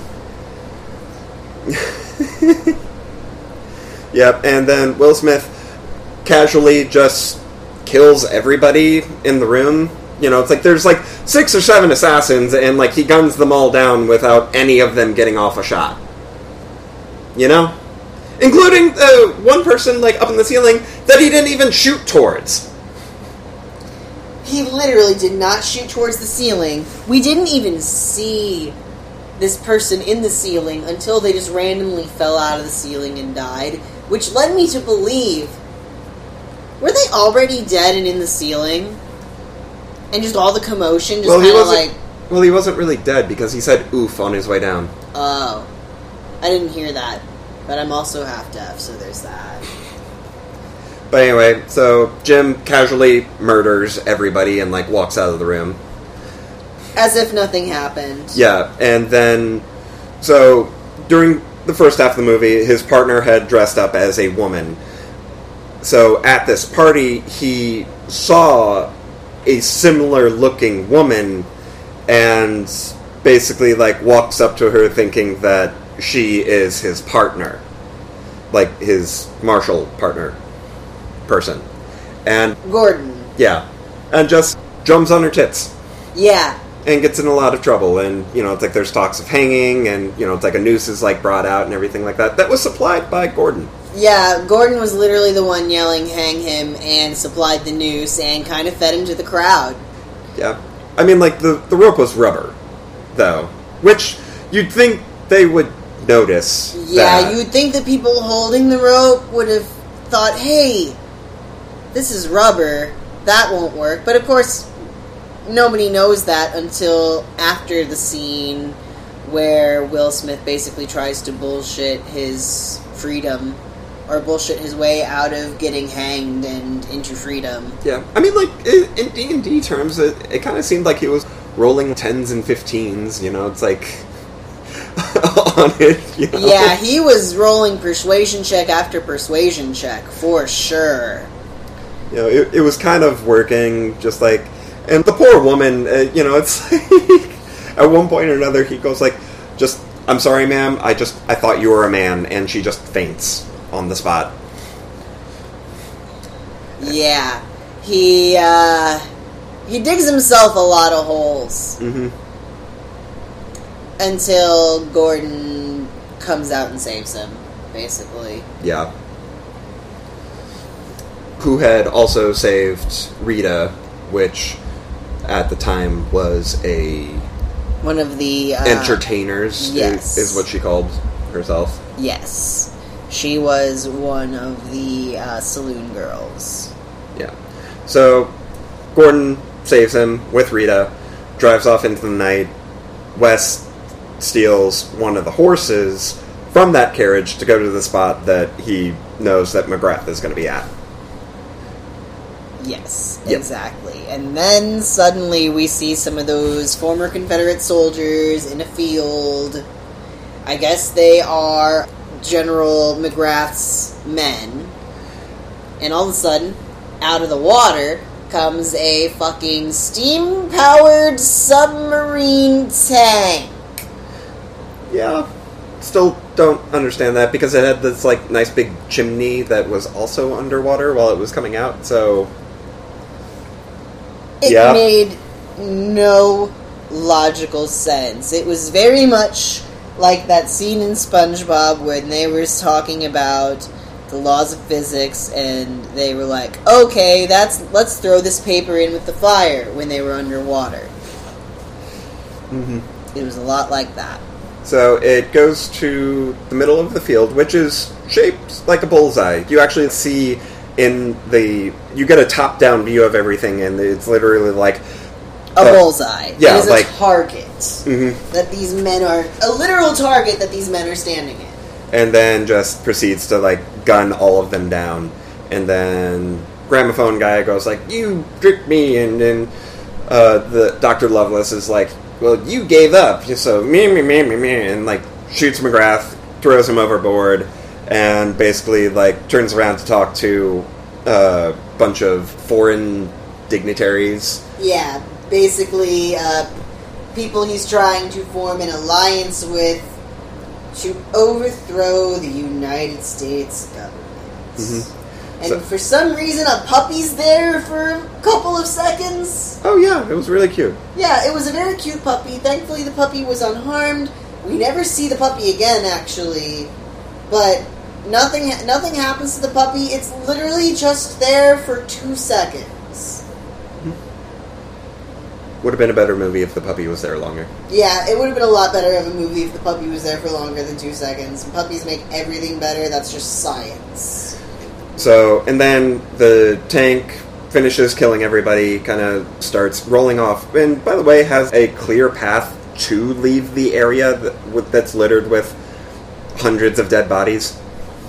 Yep, and then Will Smith casually just kills everybody in the room. You know, it's like there's like six or seven assassins, and like he guns them all down without any of them getting off a shot. You know? Including uh, one person, like, up in the ceiling that he didn't even shoot towards. He literally did not shoot towards the ceiling. We didn't even see this person in the ceiling until they just randomly fell out of the ceiling and died, which led me to believe, were they already dead and in the ceiling? And just all the commotion just well, kind of like... Well, he wasn't really dead because he said oof on his way down. Oh. I didn't hear that. But I'm also half deaf, so there's that. But anyway, so Jim casually murders everybody and, like, walks out of the room. As if nothing happened. Yeah, and then... So, during the first half of the movie, his partner had dressed up as a woman. So, at this party, he saw a similar-looking woman and basically, like, walks up to her thinking that she is his partner. Like, his martial partner person. And... Gordon. Yeah. And just jumps on her tits. Yeah. And gets in a lot of trouble. And, you know, it's like there's talks of hanging, and, you know, it's like a noose is, like, brought out and everything like that. That was supplied by Gordon. Yeah, Gordon was literally the one yelling, hang him, and supplied the noose, and kind of fed him to the crowd. Yeah. I mean, like, the, the rope was rubber, though. Which, you'd think they would notice. Yeah, that. you'd think the people holding the rope would have thought, hey, this is rubber, that won't work. But of course, nobody knows that until after the scene where Will Smith basically tries to bullshit his freedom, or bullshit his way out of getting hanged and into freedom. Yeah, I mean, like, in D and D terms, it, it kind of seemed like he was rolling tens and fifteens, you know, it's like... on it, you know? Yeah, he was rolling persuasion check after persuasion check, for sure. You know, it, it was kind of working, just like... And the poor woman, uh, you know, it's like... At one point or another, he goes like, just, I'm sorry, ma'am, I just, I thought you were a man, and she just faints on the spot. Yeah. He, uh... He digs himself a lot of holes. Mm-hmm. Until Gordon comes out and saves him, basically. Yeah. Who had also saved Rita, which at the time was a... One of the... Uh, entertainers, yes. is, is what she called herself. Yes. She was one of the uh, saloon girls. Yeah. So, Gordon saves him with Rita, drives off into the night. Wes steals one of the horses from that carriage to go to the spot that he knows that McGrath is going to be at. Yes, yep. Exactly. And then suddenly we see some of those former Confederate soldiers in a field. I guess they are General McGrath's men. And all of a sudden, out of the water, comes a fucking steam-powered submarine tank. Yeah. Still don't understand that, because it had this, like, nice big chimney that was also underwater while it was coming out, so... It yeah. made no logical sense. It was very much like that scene in SpongeBob when they were talking about the laws of physics, and they were like, okay, that's let's throw this paper in with the fire, when they were underwater. Mm-hmm. It was a lot like that. So it goes to the middle of the field, which is shaped like a bullseye. You actually see in the... You get a top-down view of everything, and it's literally like... A uh, bullseye. Yeah, it is like... a target. Mm-hmm. That these men are... A literal target that these men are standing in. And then just proceeds to, like, gun all of them down. And then gramophone guy goes like, you tricked me, and then uh, the Doctor Lovelace is like, well, you gave up, so me, me, me, me, me, and, like, shoots McGrath, throws him overboard, and basically, like, turns around to talk to a bunch of foreign dignitaries. Yeah, basically, uh, people he's trying to form an alliance with to overthrow the United States government. Mm-hmm. And So- for some reason, a puppy's there for a couple of seconds. Oh, yeah, it was really cute. Yeah, it was a very cute puppy. Thankfully, the puppy was unharmed. We never see the puppy again, actually. But nothing nothing happens to the puppy. It's literally just there for two seconds. Would have been a better movie if the puppy was there longer. Yeah, it would have been a lot better of a movie if the puppy was there for longer than two seconds. Puppies make everything better. That's just science. So, and then the tank finishes killing everybody, kind of starts rolling off, and by the way, has a clear path to leave the area that, with, that's littered with hundreds of dead bodies.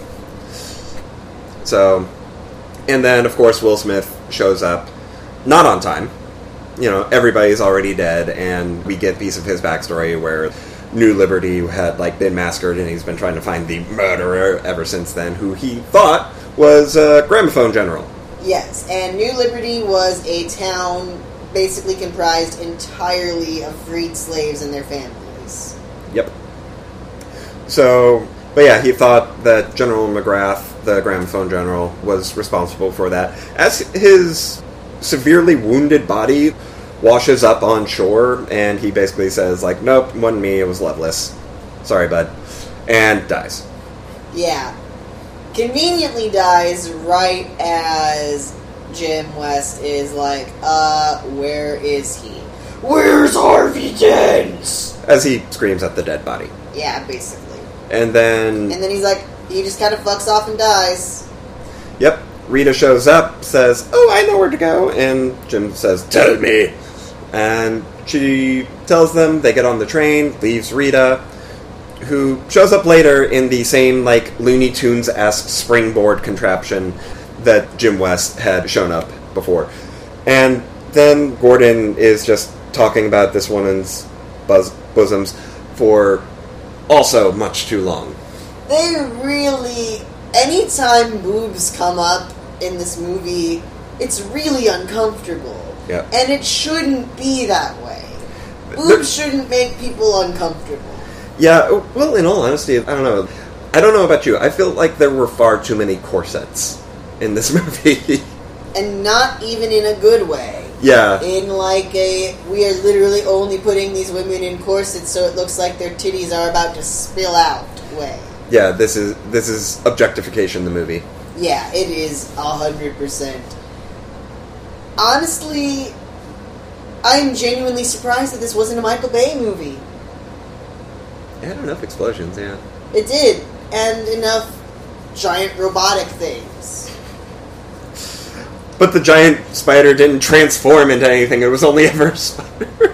So, and then, of course, Will Smith shows up, not on time. You know, everybody's already dead, and we get a piece of his backstory where New Liberty had, like, been massacred, and he's been trying to find the murderer ever since then, who he thought was a gramophone general. Yes, and New Liberty was a town basically comprised entirely of freed slaves and their families. Yep. So, but yeah, he thought that General McGrath, the gramophone general, was responsible for that. As his severely wounded body washes up on shore, and he basically says, like, nope, it wasn't me, it was Lovelace. Sorry, bud. And dies. Yeah. Conveniently dies right as Jim West is like, uh, where is he? Where's Harvey Dent? As he screams at the dead body. Yeah, basically. And then... And then he's like, he just kind of fucks off and dies. Yep. Rita shows up, says, oh, I know where to go. And Jim says, tell me. And she tells them, they get on the train, leaves Rita, who shows up later in the same, like, Looney Tunes-esque springboard contraption that Jim West had shown up before. And then Gordon is just talking about this woman's buzz- bosoms for also much too long. They really... Anytime boobs come up in this movie, it's really uncomfortable. Yeah. And it shouldn't be that way. Boobs There- shouldn't make people uncomfortable. Yeah, well, in all honesty, I don't know. I don't know about you. I feel like there were far too many corsets in this movie. And not even in a good way. Yeah. In like a, we are literally only putting these women in corsets so it looks like their titties are about to spill out way. Yeah, this is this is objectification, the movie. Yeah, it is a hundred percent. Honestly, I'm genuinely surprised that this wasn't a Michael Bay movie. It had enough explosions, yeah. It did, and enough giant robotic things. But the giant spider didn't transform into anything. It was only ever a spider.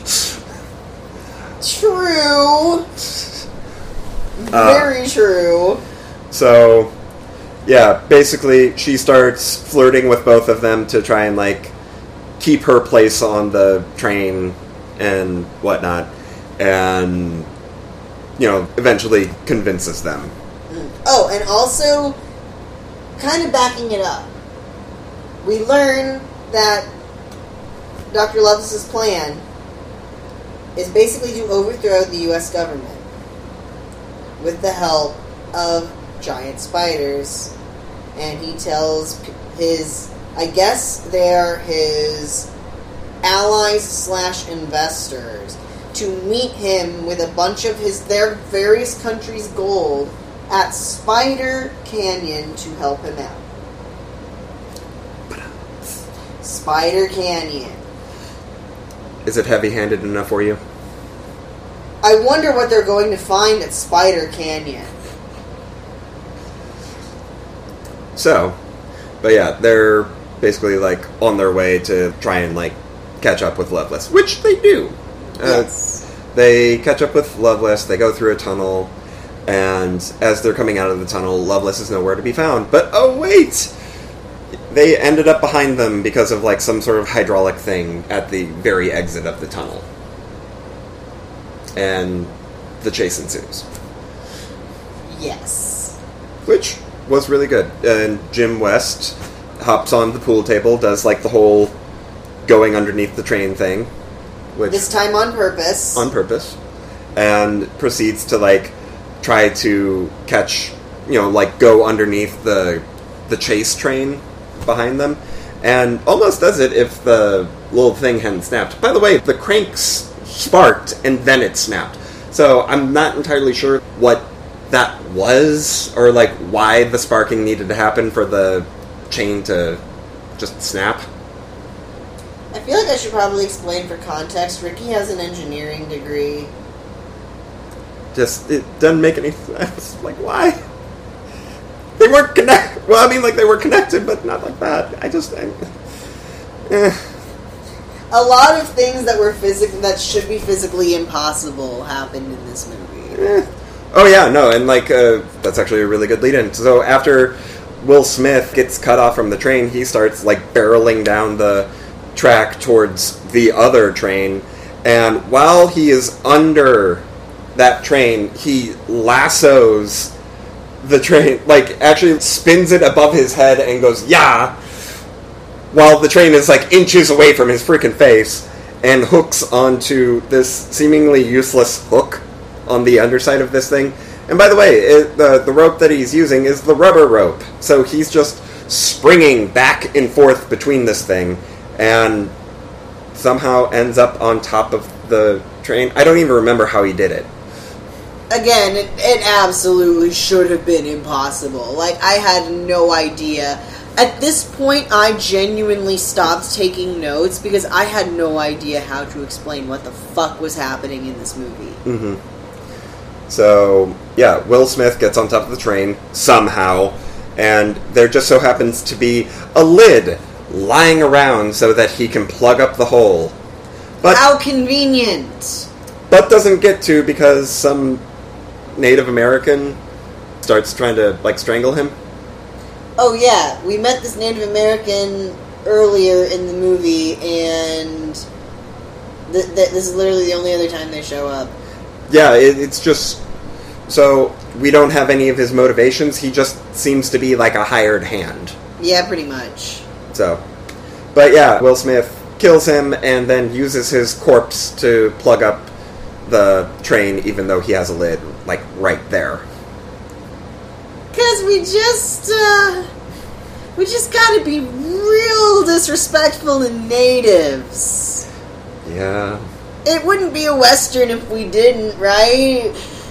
True. Uh, Very true. So, yeah, basically she starts flirting with both of them to try and, like, keep her place on the train and whatnot. And, you know, eventually convinces them. Oh, and also, kind of backing it up, we learn that Doctor Lovelace's plan is basically to overthrow the U S government with the help of giant spiders. And he tells his, I guess they're his allies slash investors, to meet him with a bunch of his their various countries' gold at Spider Canyon to help him out. Spider Canyon. Is it heavy-handed enough for you? I wonder what they're going to find at Spider Canyon. So, but yeah, they're basically like on their way to try and like catch up with Lovelace, which they do. Yes. Uh, they catch up with Lovelace, they go through a tunnel, and as they're coming out of the tunnel, Lovelace is nowhere to be found. But oh wait! They ended up behind them because of like some sort of hydraulic thing at the very exit of the tunnel. And the chase ensues. Yes. Which was really good. And Jim West hops on the pool table, does like the whole going underneath the train thing. Which, this time on purpose. On purpose. And proceeds to like try to catch, you know, like go underneath the the chase train behind them. And almost does it if the little thing hadn't snapped. By the way, the cranks sparked and then it snapped. So I'm not entirely sure what that was, or like why the sparking needed to happen for the chain to just snap. I feel like I should probably explain for context. Ricky has an engineering degree. Just, it doesn't make any sense. Like, why? They weren't connected. Well, I mean, like, they were connected, but not like that. I just, I, eh. A lot of things that were physic- that should be physically impossible happened in this movie. Eh. Oh, yeah, no, and, like, uh, that's actually a really good lead-in. So after Will Smith gets cut off from the train, he starts, like, barreling down the track towards the other train, and while he is under that train, he lassos the train, like, actually spins it above his head and goes, "Yeah!" while the train is, like, inches away from his freaking face, and hooks onto this seemingly useless hook on the underside of this thing. And by the way, it, the, the rope that he's using is the rubber rope, so he's just springing back and forth between this thing, and somehow ends up on top of the train. I don't even remember how he did it. Again, it, it absolutely should have been impossible. Like, I had no idea. At this point, I genuinely stopped taking notes because I had no idea how to explain what the fuck was happening in this movie. Mm-hmm. So, yeah, Will Smith gets on top of the train, somehow, and there just so happens to be a lid lying around so that he can plug up the hole. But how convenient! But doesn't get to because some Native American starts trying to, like, strangle him. Oh yeah, we met this Native American earlier in the movie, and th- th- this is literally the only other time they show up. Yeah, it, it's just... So, we don't have any of his motivations, he just seems to be like a hired hand. Yeah, pretty much. So, but yeah, Will Smith kills him and then uses his corpse to plug up the train, even though he has a lid, like, right there. Because we just, uh... we just gotta be real disrespectful to natives. Yeah. It wouldn't be a Western if we didn't, right?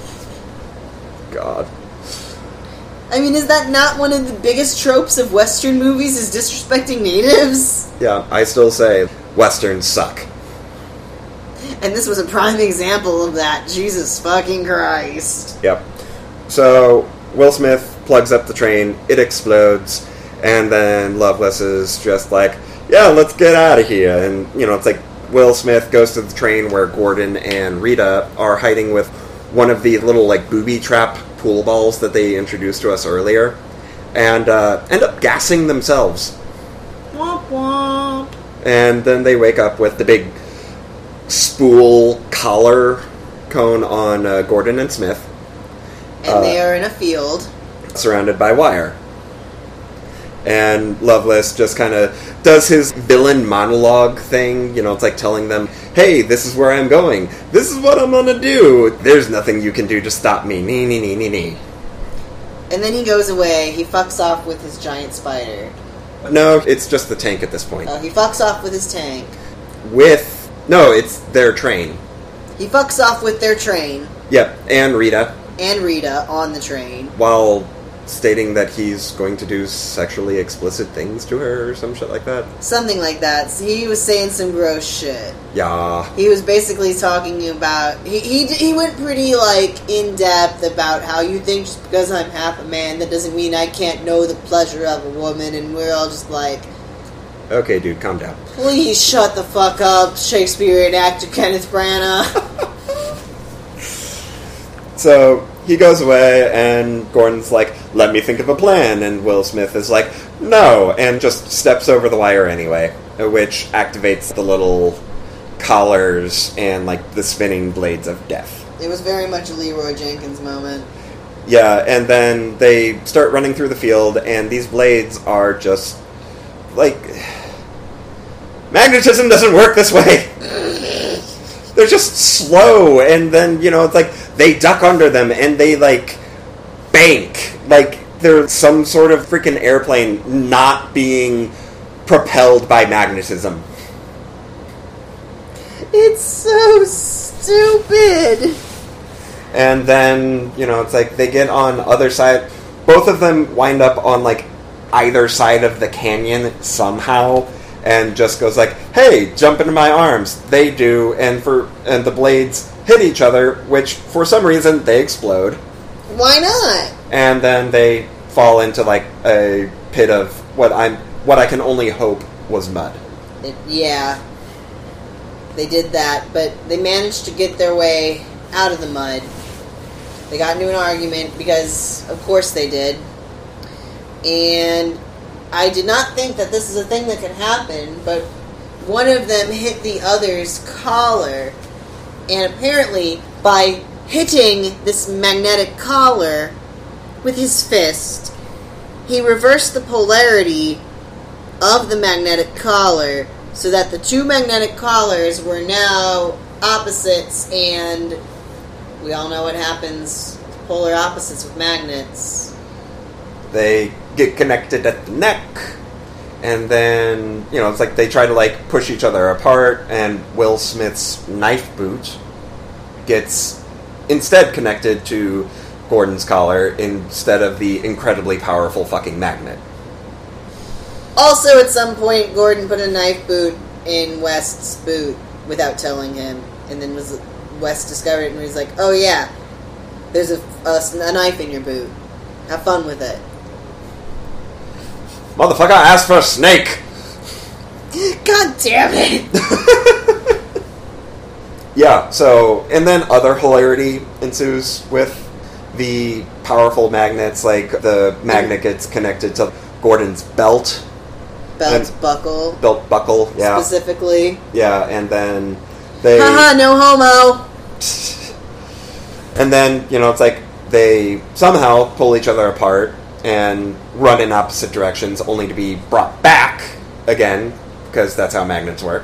God. I mean, is that not one of the biggest tropes of Western movies, is disrespecting natives? Yeah, I still say Westerns suck. And this was a prime example of that. Jesus fucking Christ. Yep. So, Will Smith plugs up the train, it explodes, and then Lovelace is just like, yeah, let's get out of here. And, you know, it's like Will Smith goes to the train where Gordon and Rita are hiding with one of the little, like, booby trap pool balls that they introduced to us earlier, and uh, end up gassing themselves. Womp womp. And then they wake up with the big spool collar cone on uh, Gordon and Smith. And uh, they are in a field. Surrounded by wire. And Lovelace just kind of does his villain monologue thing. You know, it's like telling them, hey, this is where I'm going. This is what I'm gonna do. There's nothing you can do to stop me. Nee, nee, nee, nee, nee. And then he goes away. He fucks off with his giant spider. No, it's just the tank at this point. Oh, he fucks off with his tank. With... No, it's their train. He fucks off with their train. Yep, and Rita. And Rita on the train. While stating that he's going to do sexually explicit things to her or some shit like that. Something like that. So he was saying some gross shit. Yeah. He was basically talking about... He, he, he went pretty, like, in-depth about how you think just because I'm half a man, that doesn't mean I can't know the pleasure of a woman, and we're all just like... Okay, dude, calm down. Please shut the fuck up, Shakespearean actor Kenneth Branagh. So, he goes away, and Gordon's like, let me think of a plan, and Will Smith is like, no, and just steps over the wire anyway, which activates the little collars and, like, the spinning blades of death. It was very much a Leroy Jenkins moment. Yeah, and then they start running through the field, and these blades are just, like... Magnetism doesn't work this way! They're just slow, and then, you know, it's like, they duck under them, and they, like, bank. Like, they're some sort of freaking airplane not being propelled by magnetism. It's so stupid! And then, you know, it's like, they get on other side. Both of them wind up on, like, either side of the canyon somehow, and just goes like, hey, jump into my arms. They do, and for and the blades hit each other, which, for some reason, they explode. Why not? And then they fall into, like, a pit of what I'm what I can only hope was mud. It, yeah. They did that, but they managed to get their way out of the mud. They got into an argument, because, of course they did. And I did not think that this is a thing that could happen, but one of them hit the other's collar, and apparently, by hitting this magnetic collar with his fist, he reversed the polarity of the magnetic collar, so that the two magnetic collars were now opposites, and we all know what happens to polar opposites with magnets. They get connected at the neck, and then, you know, it's like they try to, like, push each other apart, and Will Smith's knife boot gets instead connected to Gordon's collar instead of the incredibly powerful fucking magnet. Also, at some point, Gordon put a knife boot in West's boot without telling him, and then was West discovered it, and he's like, oh yeah, there's a, a, a knife in your boot. Have fun with it. Motherfucker, I asked for a snake! God damn it! Yeah, so, and then other hilarity ensues with the powerful magnets, like the magnet gets connected to Gordon's belt. Belt and buckle. Belt buckle, yeah. Specifically. Yeah, and then they... Haha, no homo! And then, you know, it's like they somehow pull each other apart and run in opposite directions, only to be brought back again, because that's how magnets work.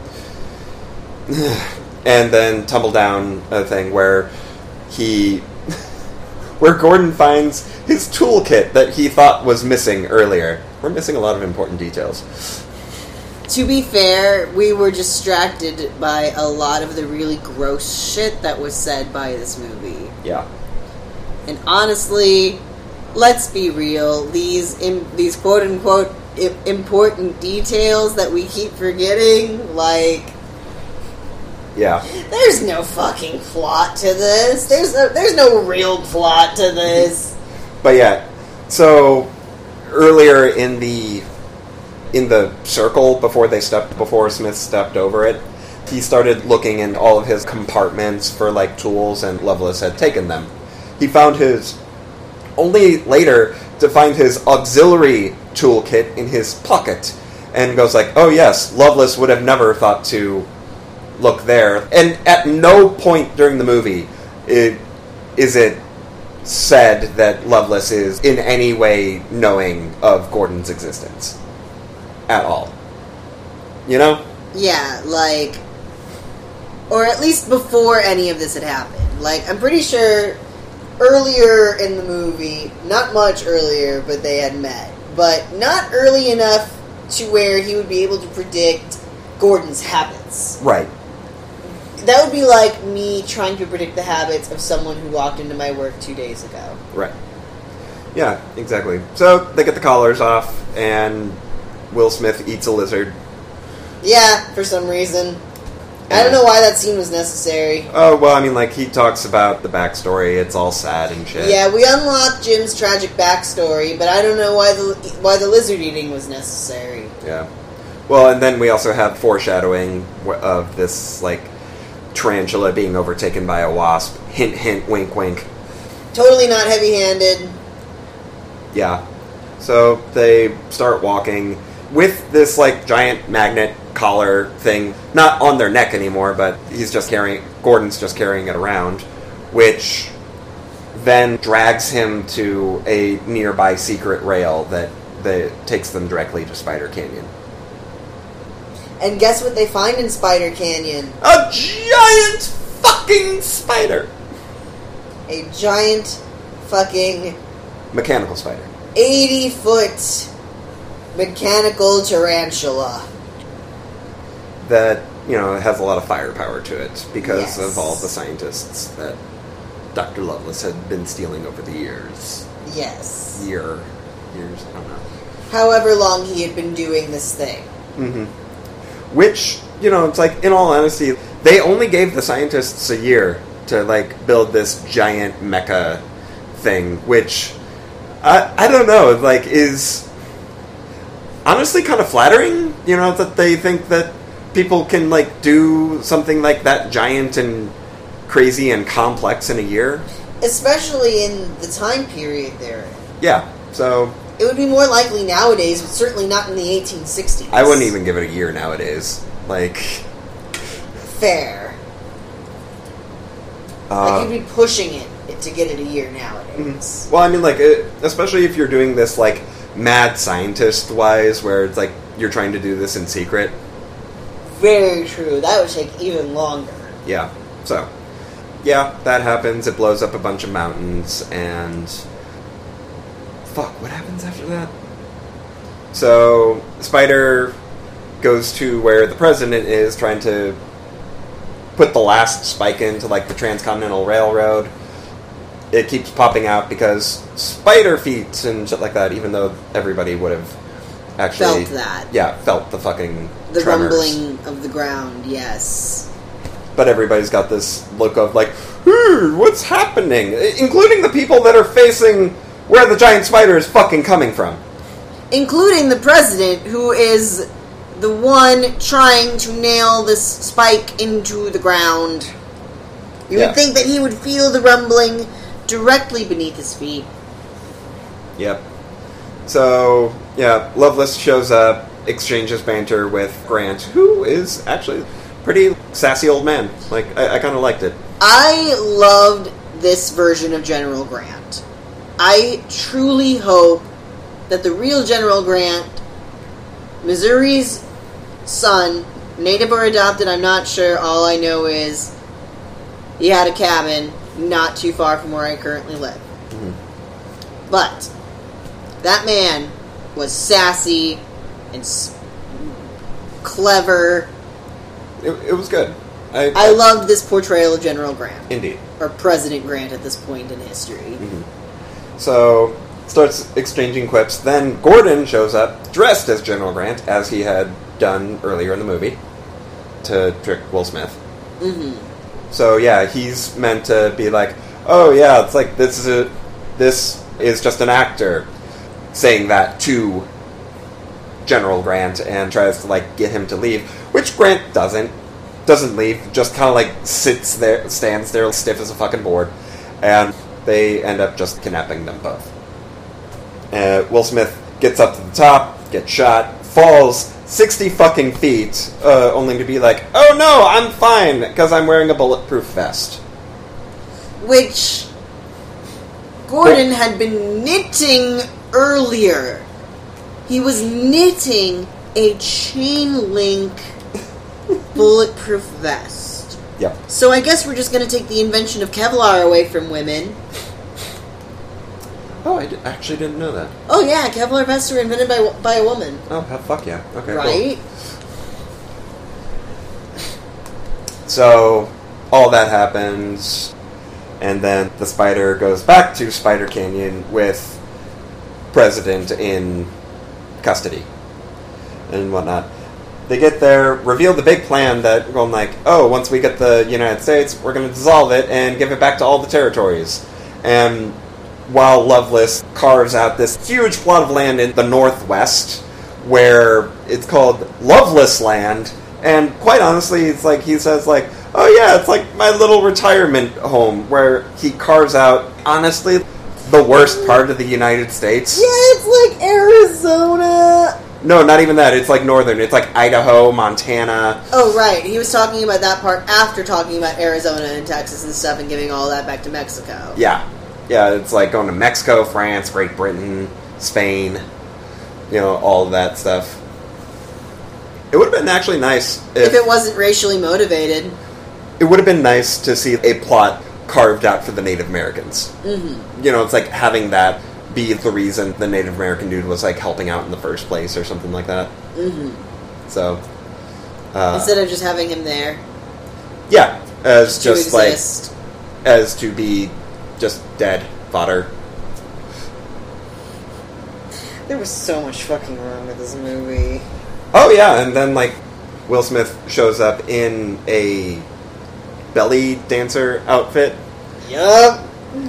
And then tumble down a thing where he... where Gordon finds his toolkit that he thought was missing earlier. We're missing a lot of important details. To be fair, we were distracted by a lot of the really gross shit that was said by this movie. Yeah. And honestly, let's be real, these im- these quote-unquote I- important details that we keep forgetting, like... Yeah. There's no fucking plot to this. There's no, there's no real plot to this. But yeah, so earlier in the in the circle before they stepped before Smith stepped over it, he started looking in all of his compartments for like tools, and Lovelace had taken them. He found his only later to find his auxiliary toolkit in his pocket, and goes like, "Oh yes, Lovelace would have never thought to look there." And at no point during the movie it, is it said that Loveless is in any way knowing of Gordon's existence. At all. You know? Yeah, like... Or at least before any of this had happened. Like, I'm pretty sure earlier in the movie, not much earlier, but they had met. But not early enough to where he would be able to predict Gordon's habits. Right. That would be like me trying to predict the habits of someone who walked into my work two days ago. Right. Yeah, exactly. So, they get the collars off, and Will Smith eats a lizard. Yeah, for some reason. I don't know why that scene was necessary. Oh, well, I mean, like, he talks about the backstory. It's all sad and shit. Yeah, we unlocked Jim's tragic backstory, but I don't know why the why the lizard eating was necessary. Yeah. Well, and then we also have foreshadowing of this, like, tarantula being overtaken by a wasp. Hint, hint, wink, wink. Totally not heavy-handed. Yeah. So they start walking with this, like, giant magnet collar thing. Not on their neck anymore, but he's just carrying... Gordon's just carrying it around, which then drags him to a nearby secret rail that, that takes them directly to Spider Canyon. And guess what they find in Spider Canyon? A giant fucking spider! A giant fucking... Mechanical spider. eighty-foot mechanical tarantula. That, you know, has a lot of firepower to it because Yes. of all the scientists that Doctor Loveless had been stealing over the years. Yes. Year. Years, I don't know. However long he had been doing this thing. Mm-hmm. Which, you know, it's like, in all honesty, they only gave the scientists a year to, like, build this giant mecha thing, which, I, I don't know, like, is honestly kind of flattering, you know, that they think that people can, like, do something like that giant and crazy and complex in a year. Especially in the time period they're in. Yeah, so... It would be more likely nowadays, but certainly not in the eighteen sixties. I wouldn't even give it a year nowadays. Like... Fair. Uh, like, you'd be pushing it to get it a year nowadays. Well, I mean, like, it, especially if you're doing this, like, mad scientist-wise, where it's like, you're trying to do this in secret. Very true. That would take even longer. Yeah, so... Yeah, that happens. It blows up a bunch of mountains, and... Fuck, what happens after that? So, Spider goes to where the president is, trying to put the last spike into, like, the Transcontinental Railroad. It keeps popping out because spider feet and shit like that, even though everybody would have actually... Felt that. Yeah, felt the fucking The tremors. rumbling of the ground, yes. But everybody's got this look of, like, hmm, what's happening? Including the people that are facing where the giant spider is fucking coming from. Including the president, who is the one trying to nail this spike into the ground. You Yeah. would think that he would feel the rumbling directly beneath his feet. Yep. So, yeah, Loveless shows up, exchanges banter with Grant, who is actually a pretty sassy old man. Like, I, I kind of liked it. I loved this version of General Grant. I truly hope that the real General Grant, Missouri's son, native or adopted, I'm not sure. All I know is he had a cabin not too far from where I currently live. Mm-hmm. But that man was sassy and s- clever. It, it was good. I, I loved this portrayal of General Grant. Indeed. Or President Grant at this point in history. Mm-hmm. So, starts exchanging quips. Then Gordon shows up, dressed as General Grant, as he had done earlier in the movie, to trick Will Smith. Mm-hmm. So, yeah, he's meant to be like, oh, yeah, it's like, this is a, this is just an actor saying that to General Grant and tries to, like, get him to leave, which Grant doesn't. Doesn't leave, just kind of, like, sits there, stands there stiff as a fucking board, and they end up just kidnapping them both. Uh, Will Smith gets up to the top, gets shot, falls sixty fucking feet, uh, only to be like, oh no, I'm fine, because I'm wearing a bulletproof vest. Which, Gordon had been knitting earlier. He was knitting a chain link bulletproof vest. Yep. So I guess we're just going to take the invention of Kevlar away from women. Oh, I d- actually didn't know that. Oh yeah, Kevlar vests were invented by by a woman. Oh, fuck yeah. Okay, right? Cool. So, all that happens, and then the Spider goes back to Spider Canyon with President in custody and whatnot. They get there, reveal the big plan that we're going like, oh, once we get the United States, we're going to dissolve it and give it back to all the territories. And while Loveless carves out this huge plot of land in the Northwest, where it's called Loveless Land, and quite honestly, it's like, he says like, oh yeah, it's like my little retirement home, where he carves out, honestly, the worst part of the United States. Yeah, it's like Arizona. No, not even that. It's like northern. It's like Idaho, Montana. Oh, right. He was talking about that part after talking about Arizona and Texas and stuff and giving all that back to Mexico. Yeah. Yeah, it's like going to Mexico, France, Great Britain, Spain, you know, all of that stuff. It would have been actually nice if, if it wasn't racially motivated. It would have been nice to see a plot carved out for the Native Americans. Mm-hmm. You know, it's like having that be the reason the Native American dude was like helping out in the first place or something like that. Mm-hmm. So, uh, instead of just having him there. Yeah, as just just like as to be just dead fodder. There was so much fucking wrong with this movie. Oh yeah, and then like Will Smith shows up in a belly dancer outfit. Yup.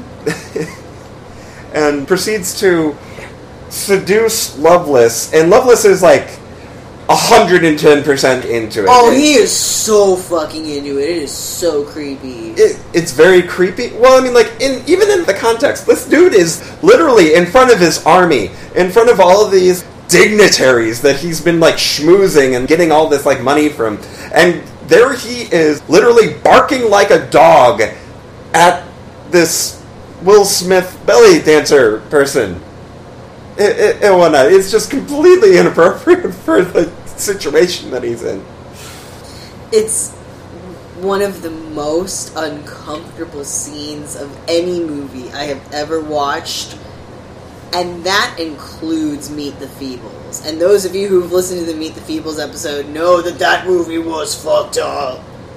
And proceeds to seduce Loveless, and Loveless is like one hundred ten percent into it. Oh, he is so fucking into it. It is so creepy. It, it's very creepy. Well, I mean, like, in even in the context, this dude is literally in front of his army, in front of all of these dignitaries that he's been, like, schmoozing and getting all this, like, money from. And there he is, literally barking like a dog at this Will Smith belly dancer person. It, it, and whatnot. It's just completely inappropriate for the situation that he's in. It's one of the most uncomfortable scenes of any movie I have ever watched, and that includes Meet the Feebles. And those of you who've listened to the Meet the Feebles episode know that that movie was fucked up.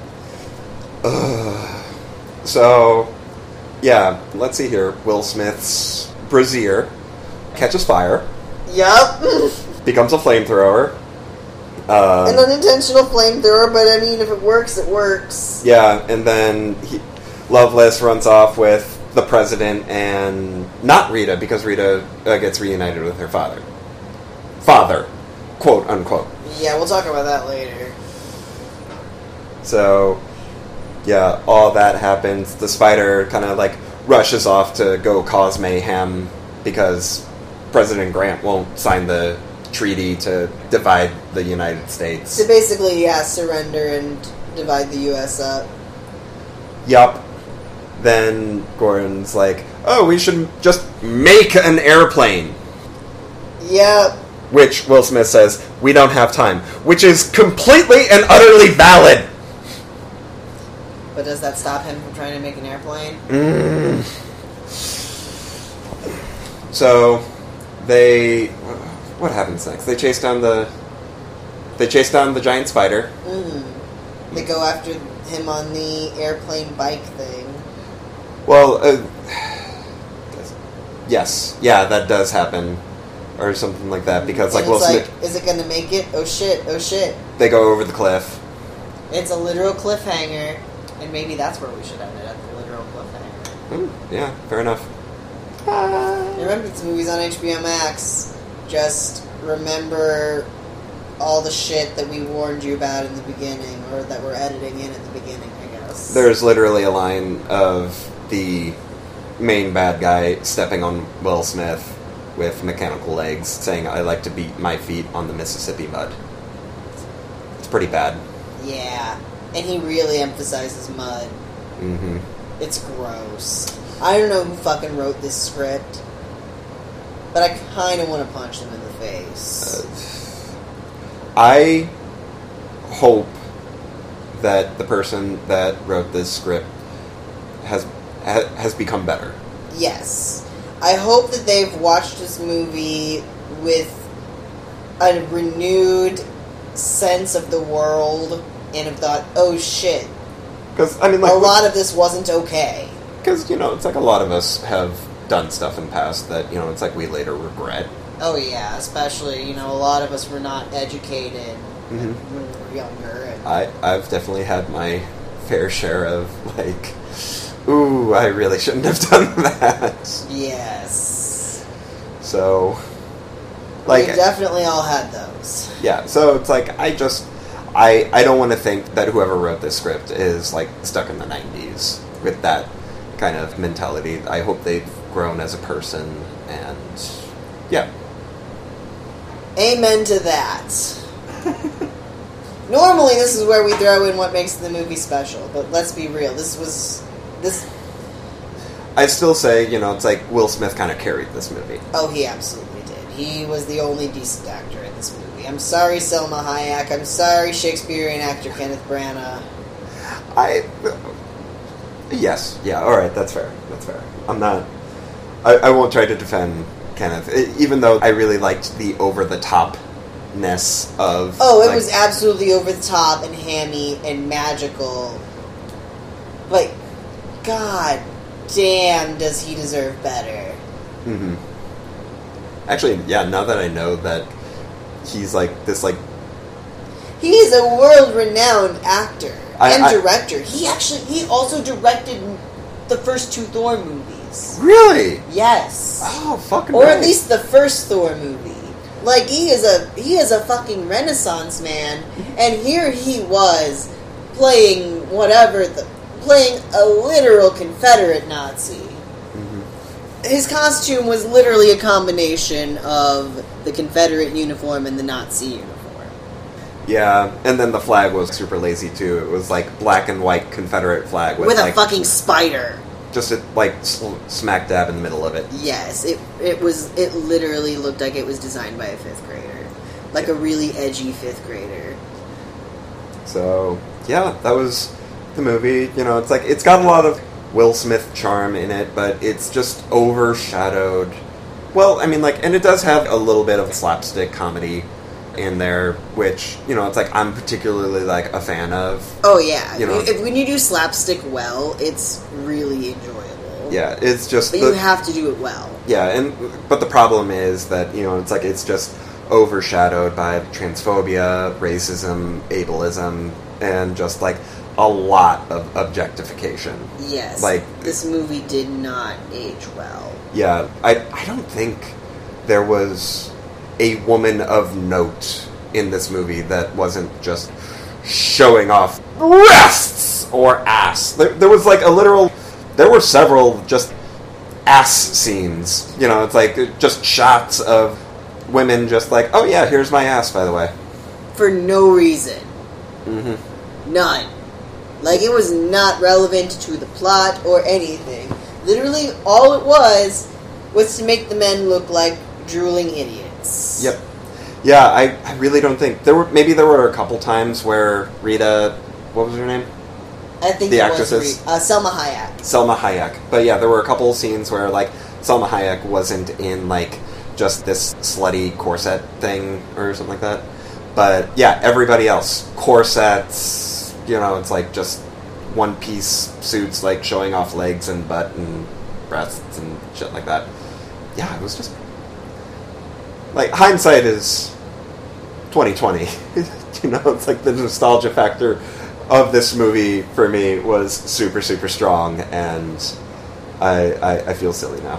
Uh, so, yeah, let's see here. Will Smith's brassiere catches fire. Yup. Becomes a flamethrower. Um, An unintentional flamethrower, but I mean, if it works, it works. Yeah, and then he, Loveless runs off with the president and not Rita, because Rita uh, gets reunited with her father. Father. Quote, unquote. Yeah, we'll talk about that later. So, yeah, all that happens. The Spider kind of, like, rushes off to go cause mayhem because President Grant won't sign the treaty to divide the United States. To basically, yeah, surrender and divide the U S up. Yup. Then Gordon's like, oh, we should just make an airplane. Yep. Which Will Smith says, we don't have time. Which is completely and utterly valid. But does that stop him from trying to make an airplane? Mm. So, they... What happens next? They chase down the... They chase down the giant spider. Mm. They go after him on the airplane bike thing. Well, uh, yes. Yeah, that does happen. Or something like that. Because, like, and Will it's Smith... like, is it going to make it? Oh shit, oh shit. They go over the cliff. It's a literal cliffhanger. And maybe that's where we should end it, at the literal cliffhanger. Mm, yeah, fair enough. Remember, this movie's on H B O Max. Just remember all the shit that we warned you about in the beginning, or that we're editing in at the beginning, I guess. There's literally a line of the main bad guy stepping on Will Smith with mechanical legs, saying, I like to beat my feet on the Mississippi mud. It's pretty bad. Yeah. And he really emphasizes mud. Mm-hmm. It's gross. I don't know who fucking wrote this script, but I kind of want to punch them in the face. Uh, I hope that the person that wrote this script has ha, has become better. Yes. I hope that they've watched this movie with a renewed sense of the world and have thought, oh shit, Because, I mean, like... a lot of this wasn't okay. Because, you know, it's like a lot of us have done stuff in the past that, you know, it's like we later regret. Oh yeah, especially, you know, a lot of us were not educated Mm-hmm. when we were younger. And I, I've definitely had my fair share of, like, ooh, I really shouldn't have done that. yes. So, like... We definitely all had those. Yeah, so it's like, I just... I, I don't want to think that whoever wrote this script is, like, stuck in the nineties with that kind of mentality. I hope they've grown as a person, and... yeah. Amen to that. Normally, this is where we throw in what makes the movie special, but let's be real. This was... this. I still say, you know, it's like Will Smith kind of carried this movie. Oh, he absolutely did. He was the only decent actor in this movie. I'm sorry, Selma Hayek. I'm sorry, Shakespearean actor Kenneth Branagh. I... Yes, yeah, alright, that's fair. That's fair. I'm not... I, I won't try to defend Kenneth, I, even though I really liked the over-the-top-ness of... Oh, it like, was absolutely over the top and hammy and magical. But, god damn, does he deserve better. Mm-hmm. Actually, yeah, now that I know that he's, like, this, like... He's a world-renowned actor I- and I- director. He actually, he also directed the first two Thor movies. Really? Yes. Oh, fucking Or right. at least the first Thor movie. Like, he is a he is a fucking Renaissance man, and here he was playing whatever the playing a literal Confederate Nazi. Mm-hmm. His costume was literally a combination of the Confederate uniform and the Nazi uniform. Yeah, and then the flag was super lazy, too. It was, like, black and white Confederate flag with, With a like, fucking spider. just, a, like, sl- smack dab in the middle of it. Yes, it it was. It literally looked like it was designed by a fifth grader, like a really edgy fifth grader. So, yeah, that was the movie. You know, it's like, it's got a lot of Will Smith charm in it, but it's just overshadowed. Well, I mean, like, and it does have a little bit of slapstick comedy in there, which, you know, it's like, I'm particularly, like, a fan of. Oh yeah, You know. if when you do slapstick well, it's really enjoyable. Yeah, it's just... But the, you have to do it well. Yeah, and but the problem is that, you know, it's like, it's just overshadowed by transphobia, racism, ableism, and just, like, a lot of objectification. Yes, Like, this movie did not age well. yeah, I, I don't think there was a woman of note in this movie that wasn't just showing off breasts or ass. There, there was, like, a literal... There were several just ass scenes. You know, it's like just shots of women just like, oh yeah, here's my ass, by the way. For no reason. Mm-hmm. None. Like, it was not relevant to the plot or anything. Literally, all it was was to make the men look like drooling idiots. Yep. Yeah, I, I really don't think... There were maybe there were a couple times where Rita... What was her name? I think The it actresses? was Re- uh, Selma Hayek. Selma Hayek. But yeah, there were a couple scenes where, like, Selma Hayek wasn't in, like, just this slutty corset thing or something like that. But yeah, everybody else. Corsets, you know, it's like just one-piece suits, like, showing off legs and butt and breasts and shit like that. Yeah, it was just... Like, hindsight is twenty twenty. You know, it's like the nostalgia factor of this movie, for me, was super, super strong, and I, I, I feel silly now.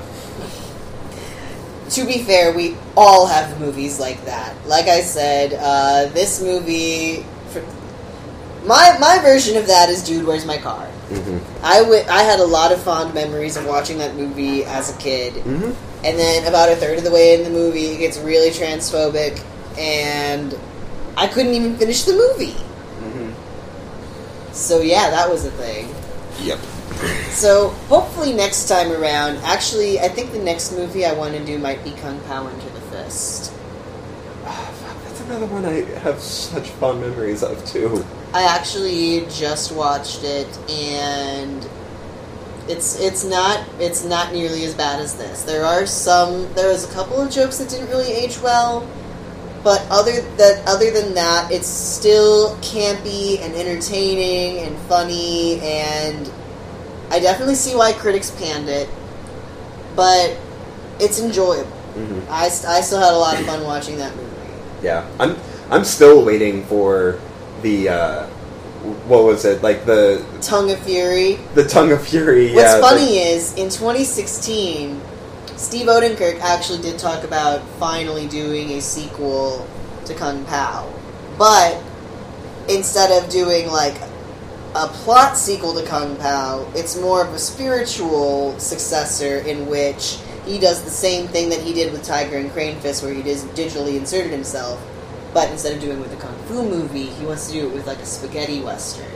To be fair, we all have movies like that. Like I said, uh, this movie... For, my my version of that is Dude, Where's My Car? Mm-hmm. I, w- I had a lot of fond memories of watching that movie as a kid. Mm-hmm. And then about a third of the way in the movie, it gets really transphobic, and I couldn't even finish the movie. Mm-hmm. So yeah, that was a thing. Yep. So, hopefully next time around, actually, I think the next movie I want to do might be Kung Pao Enter the Fist. That's another one I have such fond memories of, too. I actually just watched it, and it's it's not it's not nearly as bad as this. There are some, there was a couple of jokes that didn't really age well, but other that other than that, it's still campy and entertaining and funny, and I definitely see why critics panned it, but it's enjoyable. Mm-hmm. I, I still had a lot of fun watching that movie. Yeah, I'm I'm still waiting for the uh, what was it like the Tongue of Fury. the Tongue of Fury. What's yeah, funny like, is in twenty sixteen, Steve Odenkirk actually did talk about finally doing a sequel to Kung Pao, but instead of doing like a plot sequel to Kung Pao, it's more of a spiritual successor in which he does the same thing that he did with Tiger and Crane Fist, where he just digitally inserted himself, but instead of doing it with a Kung Fu movie, he wants to do it with like a spaghetti western.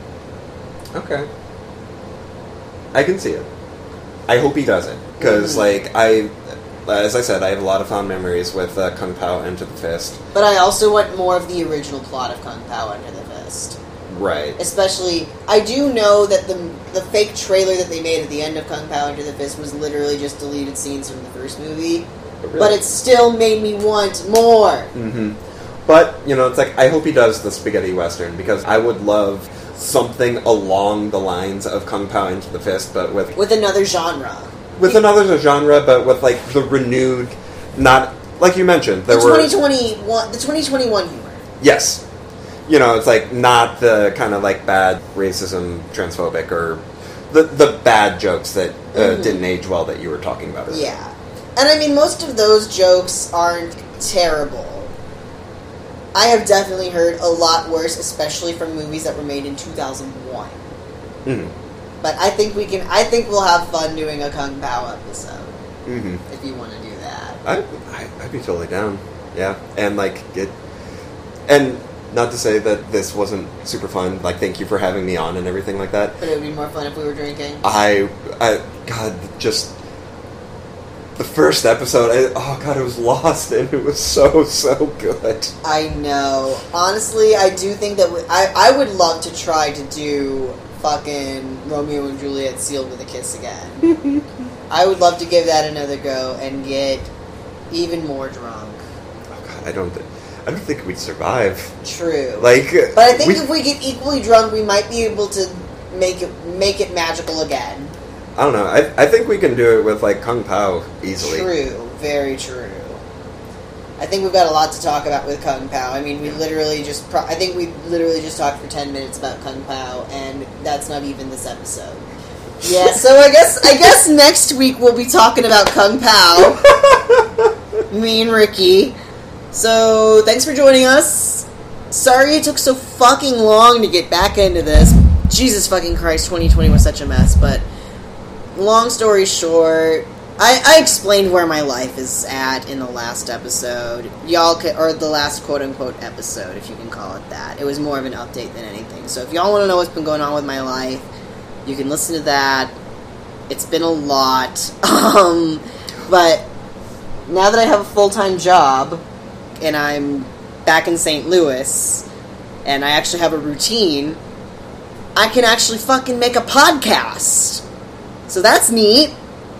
okay, I can see it. I hope he does it because, Mm-hmm. like, I, as I said, I have a lot of fond memories with uh, Kung Pao Enter the Fist. But I also want more of the original plot of Kung Pao Enter the Fist. Right. Especially, I do know that the the fake trailer that they made at the end of Kung Pao Enter the Fist was literally just deleted scenes from the first movie. Really? But it still made me want more. Mm-hmm. But, you know, it's like, I hope he does the spaghetti western, because I would love something along the lines of Kung Pao Enter the Fist, but with... With another genre. With another genre, but with, like, the renewed, not... Like you mentioned, there The were... twenty twenty-one, the twenty twenty-one humor. Yes. You know, it's like, not the kind of, like, bad racism, transphobic, or the the bad jokes that uh, Mhm. didn't age well that you were talking about earlier. Yeah. And I mean, most of those jokes aren't terrible. I have definitely heard a lot worse, especially from movies that were made in two thousand one. Mm-hmm. But I think we can. I think we'll have fun doing a Kung Pao episode Mm-hmm. if you want to do that. I, I, I'd be totally down. Yeah. And, like, get... And not to say that this wasn't super fun. Like, thank you for having me on and everything like that. But it would be more fun if we were drinking. I, I, God, just the first episode. I, oh God, I was lost, and it was so so good. I know. Honestly, I do think that we, I I would love to try to do fucking Romeo and Juliet sealed with a kiss again. I would love to give that another go and get even more drunk. Oh God, I don't, th- I don't think we'd survive. True. Like, But I think we, if we get equally drunk, we might be able to make it make it magical again. I don't know. I, I think we can do it with like Kung Pao easily. True. Very true. I think we've got a lot to talk about with Kung Pao. I mean, we literally just... Pro- I think we literally just talked for ten minutes about Kung Pao, and that's not even this episode. Yeah, so I guess I guess next week we'll be talking about Kung Pao. Me and Ricky. So, thanks for joining us. Sorry it took so fucking long to get back into this. Jesus fucking Christ, twenty twenty was such a mess, but... Long story short... I, I explained where my life is at in the last episode. Y'all could, or the last quote-unquote episode, if you can call it that. It was more of an update than anything. So if y'all want to know what's been going on with my life, you can listen to that. It's been a lot. Um, but now that I have a full-time job, and I'm back in Saint Louis, and I actually have a routine, I can actually fucking make a podcast. So that's neat.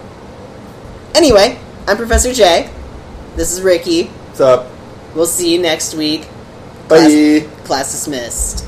Anyway, I'm Professor J. This is Ricky. What's up? We'll see you next week. Bye. Class, class dismissed.